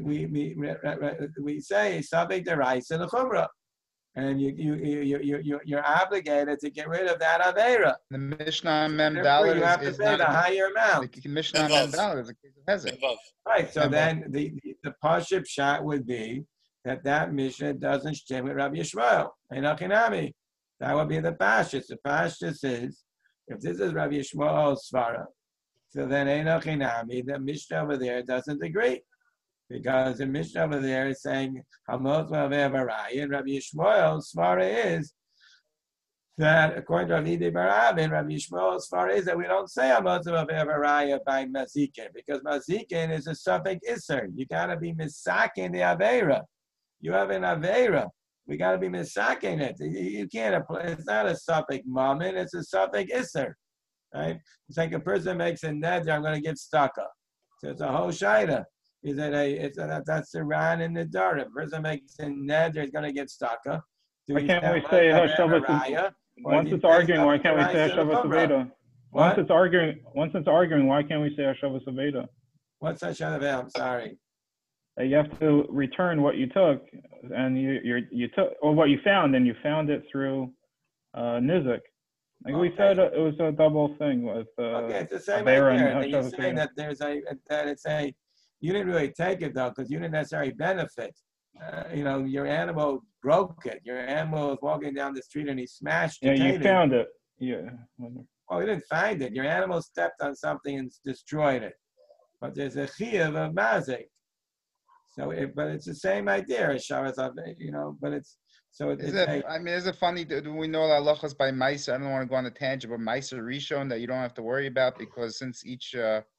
we say sabek deraisa and chumrah. And you're obligated to get rid of that avera. The Mishnah Mem Dalet you have to pay the higher amount. The Mishnah Mem Dalet is a case of hezek. Right. So then the pashut shot would be that Mishnah doesn't stem with Rabbi Yishmael. Einachinami. That would be the pashut. The pashut is if this is Rabbi Yishmael's svara, so then Einachinami, the Mishnah over there doesn't agree. Because the Mishnah over there is saying Hamot Vavevarai, and Rabbi Yishmael's svara is that according to Rabbi Barabin, Rabbi Yishmael's svara is that we don't say Hamot Vavevarai by Mazikin, because Mazikin is a suffix Isser. You gotta be misakin the Aveira. You have an Aveira. We gotta be misakin it. You can't apply, it's not a suffix Mammon, it's a suffix Isser. Right? It's like a person makes a neder, I'm gonna give staka. So it's a whole shaita. Is that that's the ran in the dar. If a person makes a neder, he's going to get staka. Why can't we say Hashavas? Once it's arguing, why can't we say Hashavas Aveda? Once it's arguing, why can't we say Hashavas Aveda? What's Hashavas Aveda? I'm sorry. You have to return what you took, and you took or what you found, and you found it through Nizik. Like we said, it was a double thing with it's the same idea. You're saying that it's a you didn't really take it though, because you didn't necessarily benefit. Your animal broke it. Your animal was walking down the street and he smashed it. Yeah, you found it. Yeah. Well, you didn't find it. Your animal stepped on something and destroyed it. But there's a chiyuv of mazik. But it's the same idea. But it's so. Is it funny? Do we know halachas by Meiser? I don't want to go on a tangent, but Meiser Rishon that you don't have to worry about because since each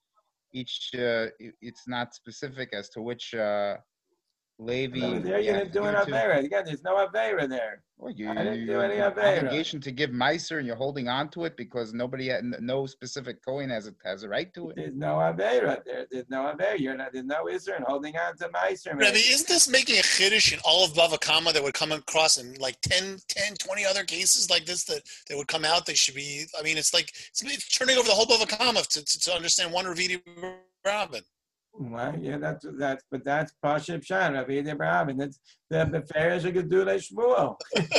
it's not specific as to which Levi. There you didn't do an avera. Again, there's no avera there. Well, I didn't do any avera. Obligation to give Meiser, and you're holding on to it because no specific Kohen has a right to it. There's no avera. There's no avera. There's no Israel holding on to Meiser. Rabbi, isn't this making a chiddush in all of Bava Kama that would come across in like 10, 20 other cases like this that would come out? They should be. I mean, it's turning over the whole Bava Kama to understand one Ravidi Rabin. Well, yeah, that's Pashim Shan, Rabbi Rabin. That's the Pharisees could do like Shmuel.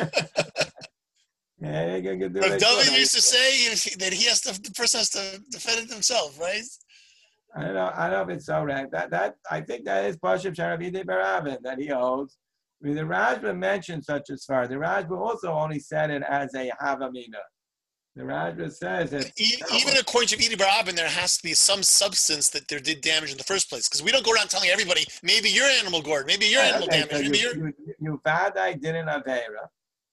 But David used to say that the person has to defend it himself, right? I don't know if it's so right. I think that is Pashim Shan Rabbi Rabin that he holds. I mean, the Rajba mentioned such as far. The Rajba also only said it as a Havamina. The Rajba says that even according to Edi Barabin, there has to be some substance that there did damage in the first place. Because we don't go around telling everybody, maybe your animal gored, maybe your animal damaged. So you vadai did an avera.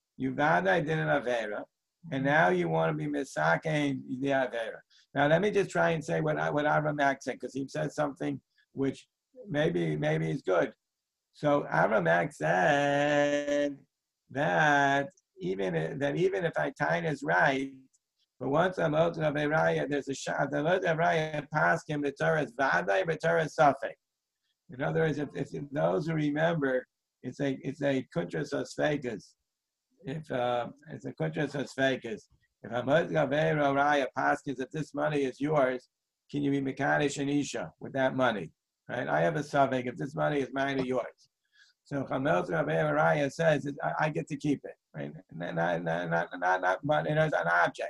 And now you want to be misaking the avera. Now let me just try and say what Avram said, because he said something which maybe is good. So Avram said that even if Aitain is right, but once I'm out of Raya, there's a shot. The Lord of Raya passed him the Torah is Vadai, but Torah is Safek. In other words, if those who remember, it's a Kuntras Osvegas. It's a Kuntras Osvegas. If Hamad Gaveira Raya passes that this money is yours, can you be Mekadesh and Isha with that money? Right? I have a suffix if this money is mine or yours. So Chamelz Raya says I get to keep it, right? Not money, it's an object.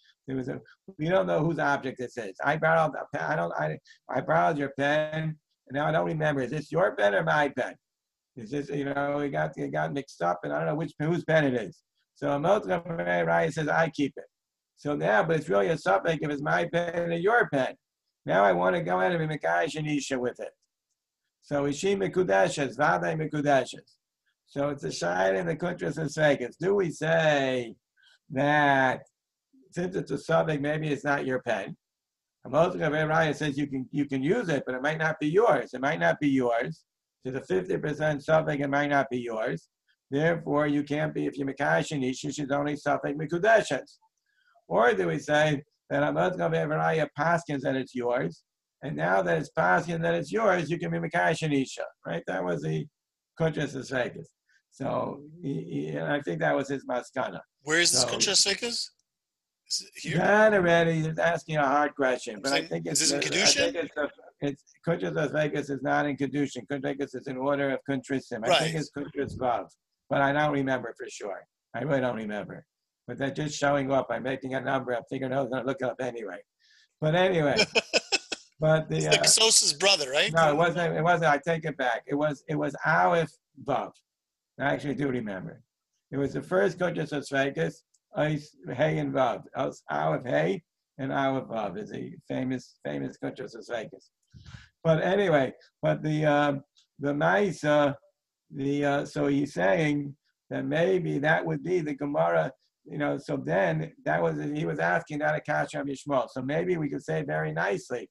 We don't know whose object this is. I borrowed your pen, and now I don't remember. Is this your pen or my pen? Is this, it got mixed up, and I don't know whose pen it is. So Chamelz Raya says I keep it. So now, but it's really a suffix if it's my pen or your pen. Now I want to go ahead and be Mekadesh and Isha with it. So Ishi Mekudeshes, Vadai Mekudeshes. So it's a shine in the Kuntras and Svekas. Do we say that since it's a suffix, maybe it's not your pen? Chamelz Raya says you can use it, but it might not be yours. It might not be yours. So the 50% suffix, it might not be yours. Therefore, you can't be, if you're Mekadesh and Isha, she's only suffix Mekudeshes. Or do we say that Chamelz Raya paskins that it's yours, and now that it's paskin that it's yours, you can be Mekadesh and Isha, right? That was the Kuntras and Svekas. So I think that was his maskana. Where is this Kuntras and Svekas? Is it here? That already is asking a hard question, but I think it's in Kedushin? It's Kuntras and Svekas is not in Kedushin. Kuntras is in order of Kuntrasim. I think it's Kuntras Vav, but I don't remember for sure. I really don't remember. But they're just showing up. I'm making a number. I'm thinking I was going to look it up anyway. But anyway. But the it's like Sosa's brother, right? No, it wasn't. It wasn't. I take it back. It was Aleph Vav. I actually do remember. It was the first Kuntras of Svekas, Hey and Vav. Aleph Hey and Aleph Vav is the famous Kuntras of Svekas. But anyway, but the Maisa, so he's saying that maybe that would be the Gemara. So then he was asking that a kasha of Yishmael. So maybe we could say very nicely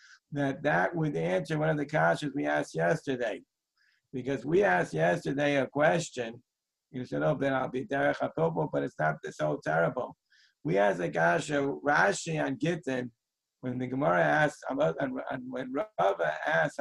that would answer one of the kashas we asked yesterday. Because we asked yesterday a question. You said, oh, then I'll be derech hatopo, but it's not so terrible. We asked a kasha, Rashi on Gittin, when the Gemara asked, and when Rava asked,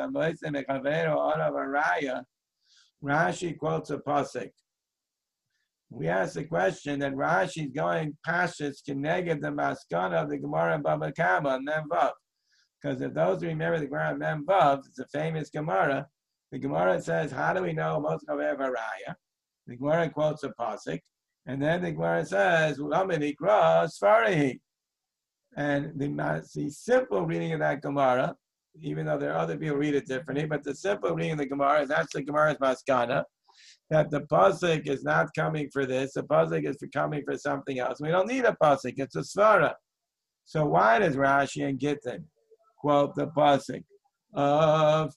Rashi quotes a pasuk. We asked the question that Rashi is going pashas keneged the maskana of the Gemara in Baba Kama and Mem Vav. Because if those who remember the Gemara in Mem Vav, it's a famous Gemara. The Gemara says, how do we know most of Raya? The Gemara quotes a pasuk, and then the Gemara says, Ulamenikra Sfarahi. And the simple reading of that Gemara, even though there are other people who read it differently, but the simple reading of the Gemara is that's the Gemara's maskana. That the pasuk is not coming for this, the pasuk is coming for something else. We don't need a pasuk; it's a svara. So why does Rashi and Gittin quote the pasuk of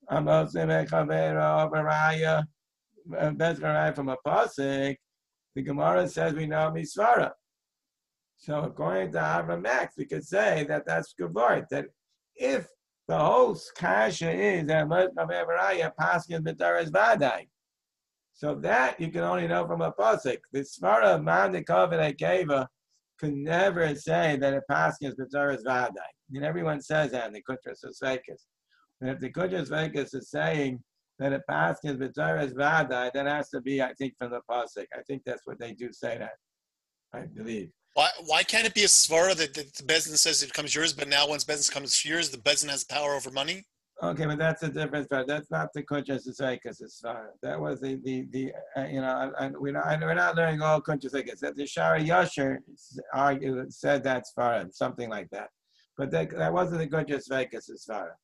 Araya from a pasuk? The Gemara says we know misvara. So according to Avram Max, we could say that that's gevort. That if the whole kasha is that Araya paskin b'taras vadai. So that you can only know from a pasuk. The svara of Mandikov and Akeva could never say that a pasuk is b'tzaras vadai. I mean, everyone says that in the Kuntras of Svekas. And if the Kuntras of Svekas is saying that a pasuk is b'tzaras vadai, that has to be, I think, from the pasuk. I think that's what they do say that. I believe. Why can't it be a svara that the Bezdin says it becomes yours, but now once Bezdin comes yours, the Bezdin has power over money? Okay, but that's a different story. That's not the Kuntras of Svekas. That was we're not learning all Kuntras of Svekas. The Shari Yasher said that's Farah, something like that. But that wasn't the Kuntras of Svekas. It's Farah.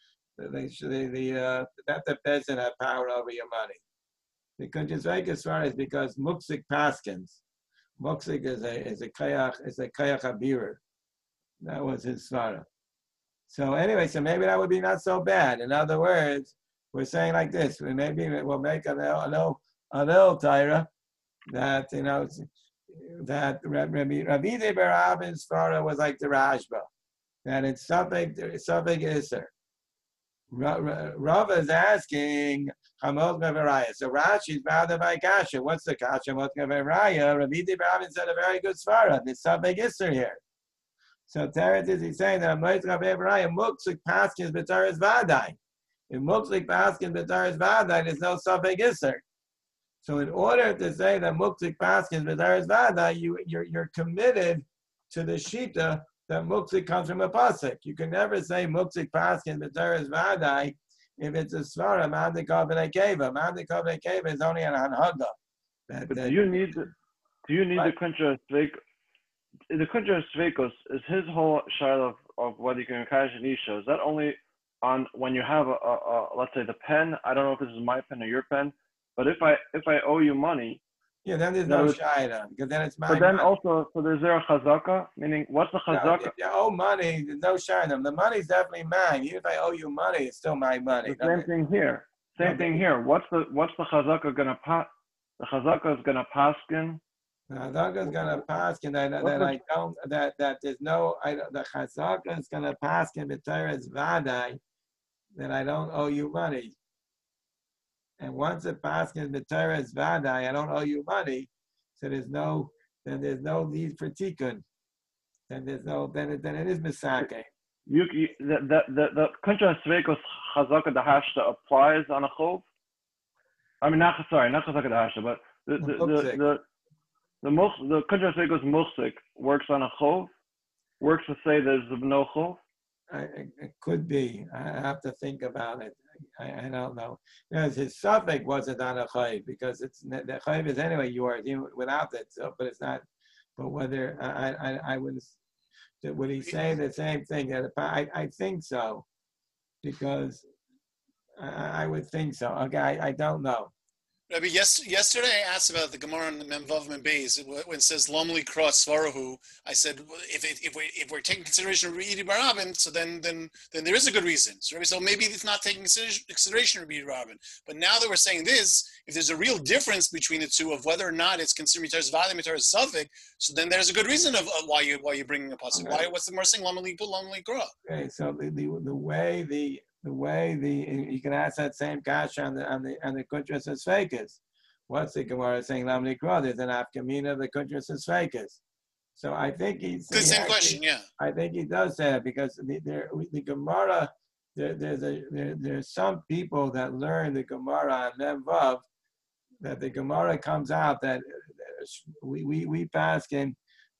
That the peasant had power over your money. The Kuntras of Svekas Farah is because Muksik Paskins. Muksik is a kayach habirur. That was his Farah. So anyway, so maybe that would be not so bad. In other words, we're saying like this: maybe we'll make a little Tyra that that Rabbi Barabin's Farah was like the Rashba, that it's something Isser. Rav is asking Chamelz Mevaraya. So Rashi's bothered by kasha. What's the kasha? Chamelz Mevaraya. Rabbi Barabin said a very good Farah. There's something Isser here. So Teretz is saying that Muksik Paskins B'Taras Vadai. If Muksik Paskins B'Taras Vadai, there's no Safek Isser. So in order to say that Muksik Paskins B'Taras Vadai, you're committed to the Shita that mukzik comes from a pasuk. You can never say mukzik paskin b'teres vadai if it's a svara mandikov and akeva. Mandikov and akeva is only an anhaga. But do you need the kuntra sveik? The kuntra sveikos is his whole shayla of whether you can cash an isha. Is that only on when you have a let's say the pen? I don't know if this is my pen or your pen, but if I owe you money. Yeah, then there's no shayla because then it's my. But then money. also, so there's there a chazaka? Meaning, what's the chazaka? No, if you owe money, there's no shayla. The money's definitely mine. Even if I owe you money, it's still my money. The same thing here. Same thing here. What's the chazaka gonna pass? The chazaka is gonna paskin. The chazaka is gonna paskin that there's no. The chazaka is gonna paskin b'teres vadai that I don't owe you money. And once it paskin b'teres vadai, I don't owe you money. So there's no need for tikkun. Then it is misake. The kuntra sveikos chazaka dahashta applies on a chov. I mean, not chazaka dahashta, but the kuntra sveikos muchzik works on a chov. Works to say there's no chov. It could be. I have to think about it. I don't know. Because his suffix wasn't on a chayv because the chayv is anyway yours without it. So, but it's not. But whether I would he say the same thing? That I think so, because I would think so. Okay, I don't know. Rabbi, yesterday I asked about the Gemara on the Memvav Membeis when it says Lomli Cross Svarahu. I said if we're taking consideration of Rabbi Barabin, so then there is a good reason. So maybe it's not taking consideration of Rabbi Barabin. But now that we're saying this, if there's a real difference between the two of whether or not it's considered Mitaris Vadim, Mitaris Suffolk, so then there's a good reason of why you're bringing a pasuk. Why? What's the more saying Lomli Kra? Okay, so the way you can ask that same kasha on the kuntras and sveikas. What's the Gemara saying? Lamli Kra? There's an afkamina of the kuntras and sveikas. So I think he's the same question. Yeah, I think he does that because the Gemara. There's some people that learn the Gemara on Memvav that the Gemara comes out that we pass in.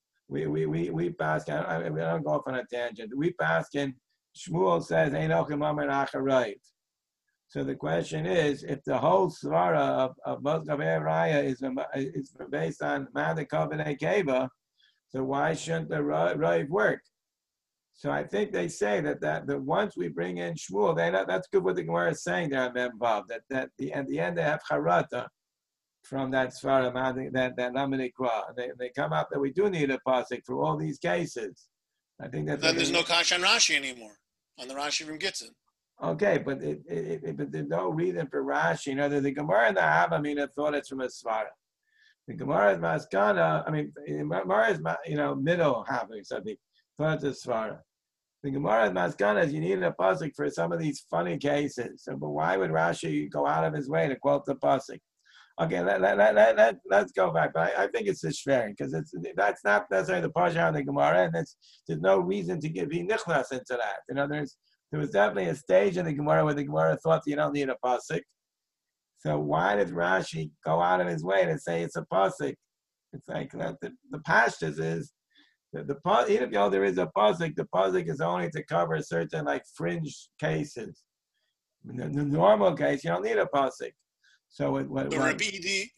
We pass. I don't go off on a tangent. We pass in. Shmuel says, "Einochim Amar Acharayv." So the question is, if the whole svara of Mosgav Raya is based on Madikov and Akeva, so why shouldn't the Raiv work? So I think they say that once we bring in Shmuel, that's good what the Gemara is saying there on Memvav, that at the end they have Charata from that svara that Lamanikra. They come out that we do need a pasuk for all these cases. I think that then there's no kasha on Rashi anymore. On the Rashi from Gittin. Okay, but but there's no reason for Rashi. The Gemara and the Havamina thought it's from a svara. The Gemara is Maskana. I mean, Gemara is middle Havamina something. Thought it's a svara. The Gemara is Maskana is you need a pasuk for some of these funny cases. So, but why would Rashi go out of his way to quote the pasuk? Okay, let's go back. But I think it's the Shveri because that's not necessarily the Pasha on the Gemara, and there's no reason to give nichnas into that. There was definitely a stage in the Gemara where the Gemara thought that you don't need a pasuk. So why does Rashi go out of his way to say it's a pasuk? It's like the pashtus is even if there is a pasuk, the pasuk is only to cover certain like fringe cases. In the normal case, you don't need a pasuk. So Rabidi,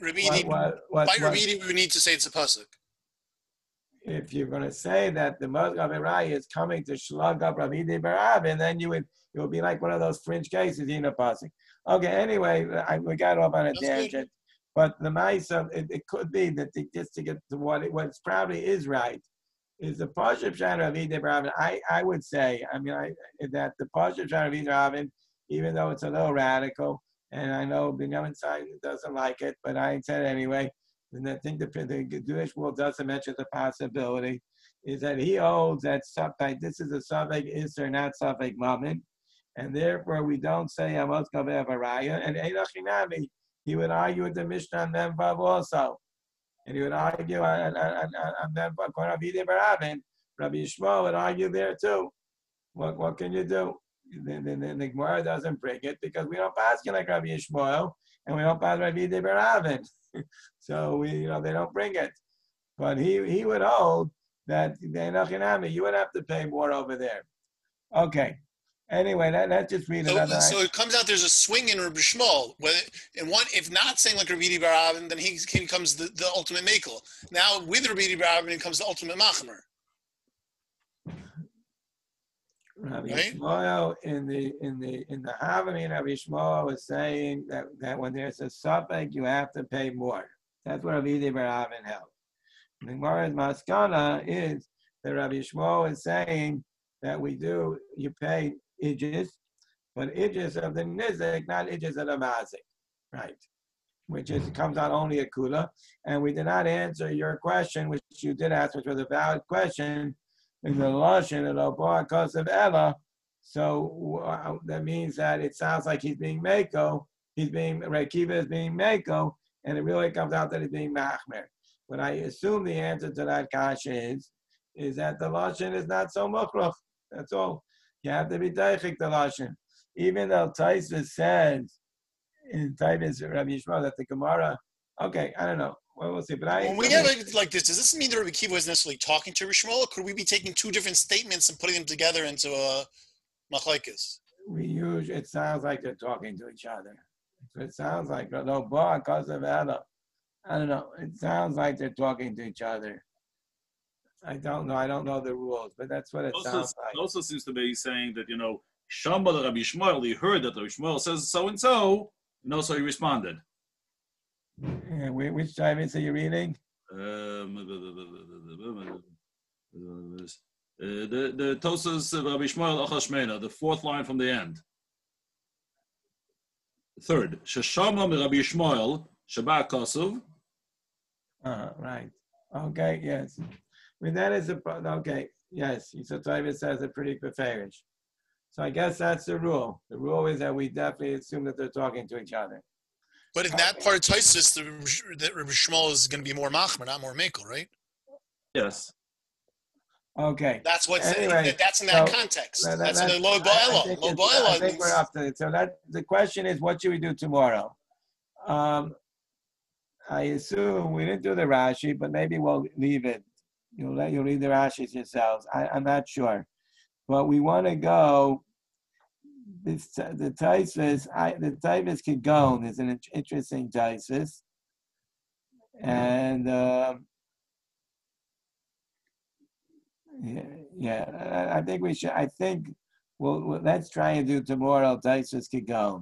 we would need to say it's a pasuk. If you're going to say that the Mosgav Raya is coming to shlug up Rabidi Barabin, then it would be like one of those fringe cases in a pasuk. Okay, anyway, we got off on a tangent, but the Ma'isa, it could be that just to get to what probably is right is the Pashup Shan Rabidi Barabin. I would say, that the Pashup Shan Rabidi Barabin, even though it's a little radical. And I know Binyamin Stein doesn't like it, but I said it anyway. And I think the Jewish world doesn't mention the possibility is that he holds that this is a Safek Isser, not Safek Mammon, and therefore we don't say Amos Kavev Araya. And Eilachinami, he would argue with the Mishnah on Memvav also, and he would argue on Memvav Rabbi Barabin. Rabbi Yishmael would argue there too. What can you do? The Gemara doesn't bring it because we don't pass like Rabbi Yishmael and we don't pass Rabbi Baravin. So they don't bring it. But he would hold that you would have to pay more over there. Okay. Anyway, let's just read another. So it comes out there's a swing in Rabbi Shmuel. And one, if not saying like Rabbi Yidi Bar Avin, then he becomes the ultimate makel. Now with Rabbi Yidi Bar Avin, it becomes the ultimate machmer. Rabbi Right? Shmuel in the Havamim, Rabbi Shmuel was saying that when there's a suffix, you have to pay more. That's what Rabbi Yidi Bar Avin held. The Gemara's maskana is that Rabbi Shmuel is saying that you pay ijis, but ijis of the nizik, not ijis of the mazik, right? Which comes out only a kula. And we did not answer your question, which you did ask, which was a valid question, in the lashon of Oboa Kosev Ella. So that means that it sounds like he's being mako, Rekiva is being mako, and it really comes out that he's being machmer. But I assume the answer to that kasha is that the lashon is not so mukhrach. That's all. You have to be daichik the lashon. Even though Taisa says in Taisa Rabbi Yishmael that the Gemara, okay, I don't know. Well, we'll see. But when we have it like this, does this mean that Rabbi Kiva is necessarily talking to Rabbi Shmuel, or could we be taking two different statements and putting them together into a machlekes? It sounds like they're talking to each other. So it sounds like I don't know. It sounds like they're talking to each other. I don't know. I don't know the rules, but that's what it sounds like. It also seems to be saying that, Shamba Rabbi Shmuel, he heard that Rabbi Shmuel says so and so, so he responded. Yeah, which time is it you're reading? The Tosas Rabbi Shmuel Achas Shmeina, the fourth line from the end. Third, Sheshama Rabbi Shmuel Shabbat Kosov. Right. Okay. Yes. I mean that is okay. Yes. So Tavis says it pretty beferish. So I guess that's the rule. The rule is that we definitely assume that they're talking to each other. But in that part of Taisus, that Rabbi Shmuel is going to be more machmer, not more makel, right? Yes. Okay. That's what's anyway, that's in that context. That's in the Lo Ba'ela. Lo Ba'ela. I think we're up to it. So the question is, what should we do tomorrow? I assume we didn't do the Rashi, but maybe we'll leave it. You'll read the Rashis yourselves. I'm not sure, but we want to go. The Taisvis Kigon is an interesting Taisvis, and I think we should. I think let's try and do tomorrow Taisvis Kigon.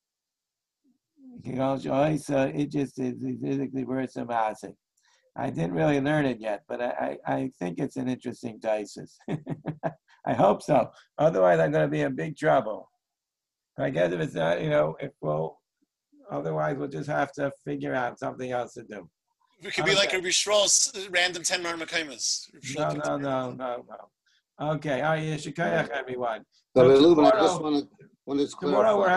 It just is physically versus Masik. I didn't really learn it yet, but I think it's an interesting Taisus. I hope so. Otherwise, I'm going to be in big trouble. I guess if it's not, otherwise we'll just have to figure out something else to do. It could be like Rabbi Shmuel's random 10 Marmakaimas. No. Okay. All right, Shikayach, everyone. So tomorrow, I just want to clarify.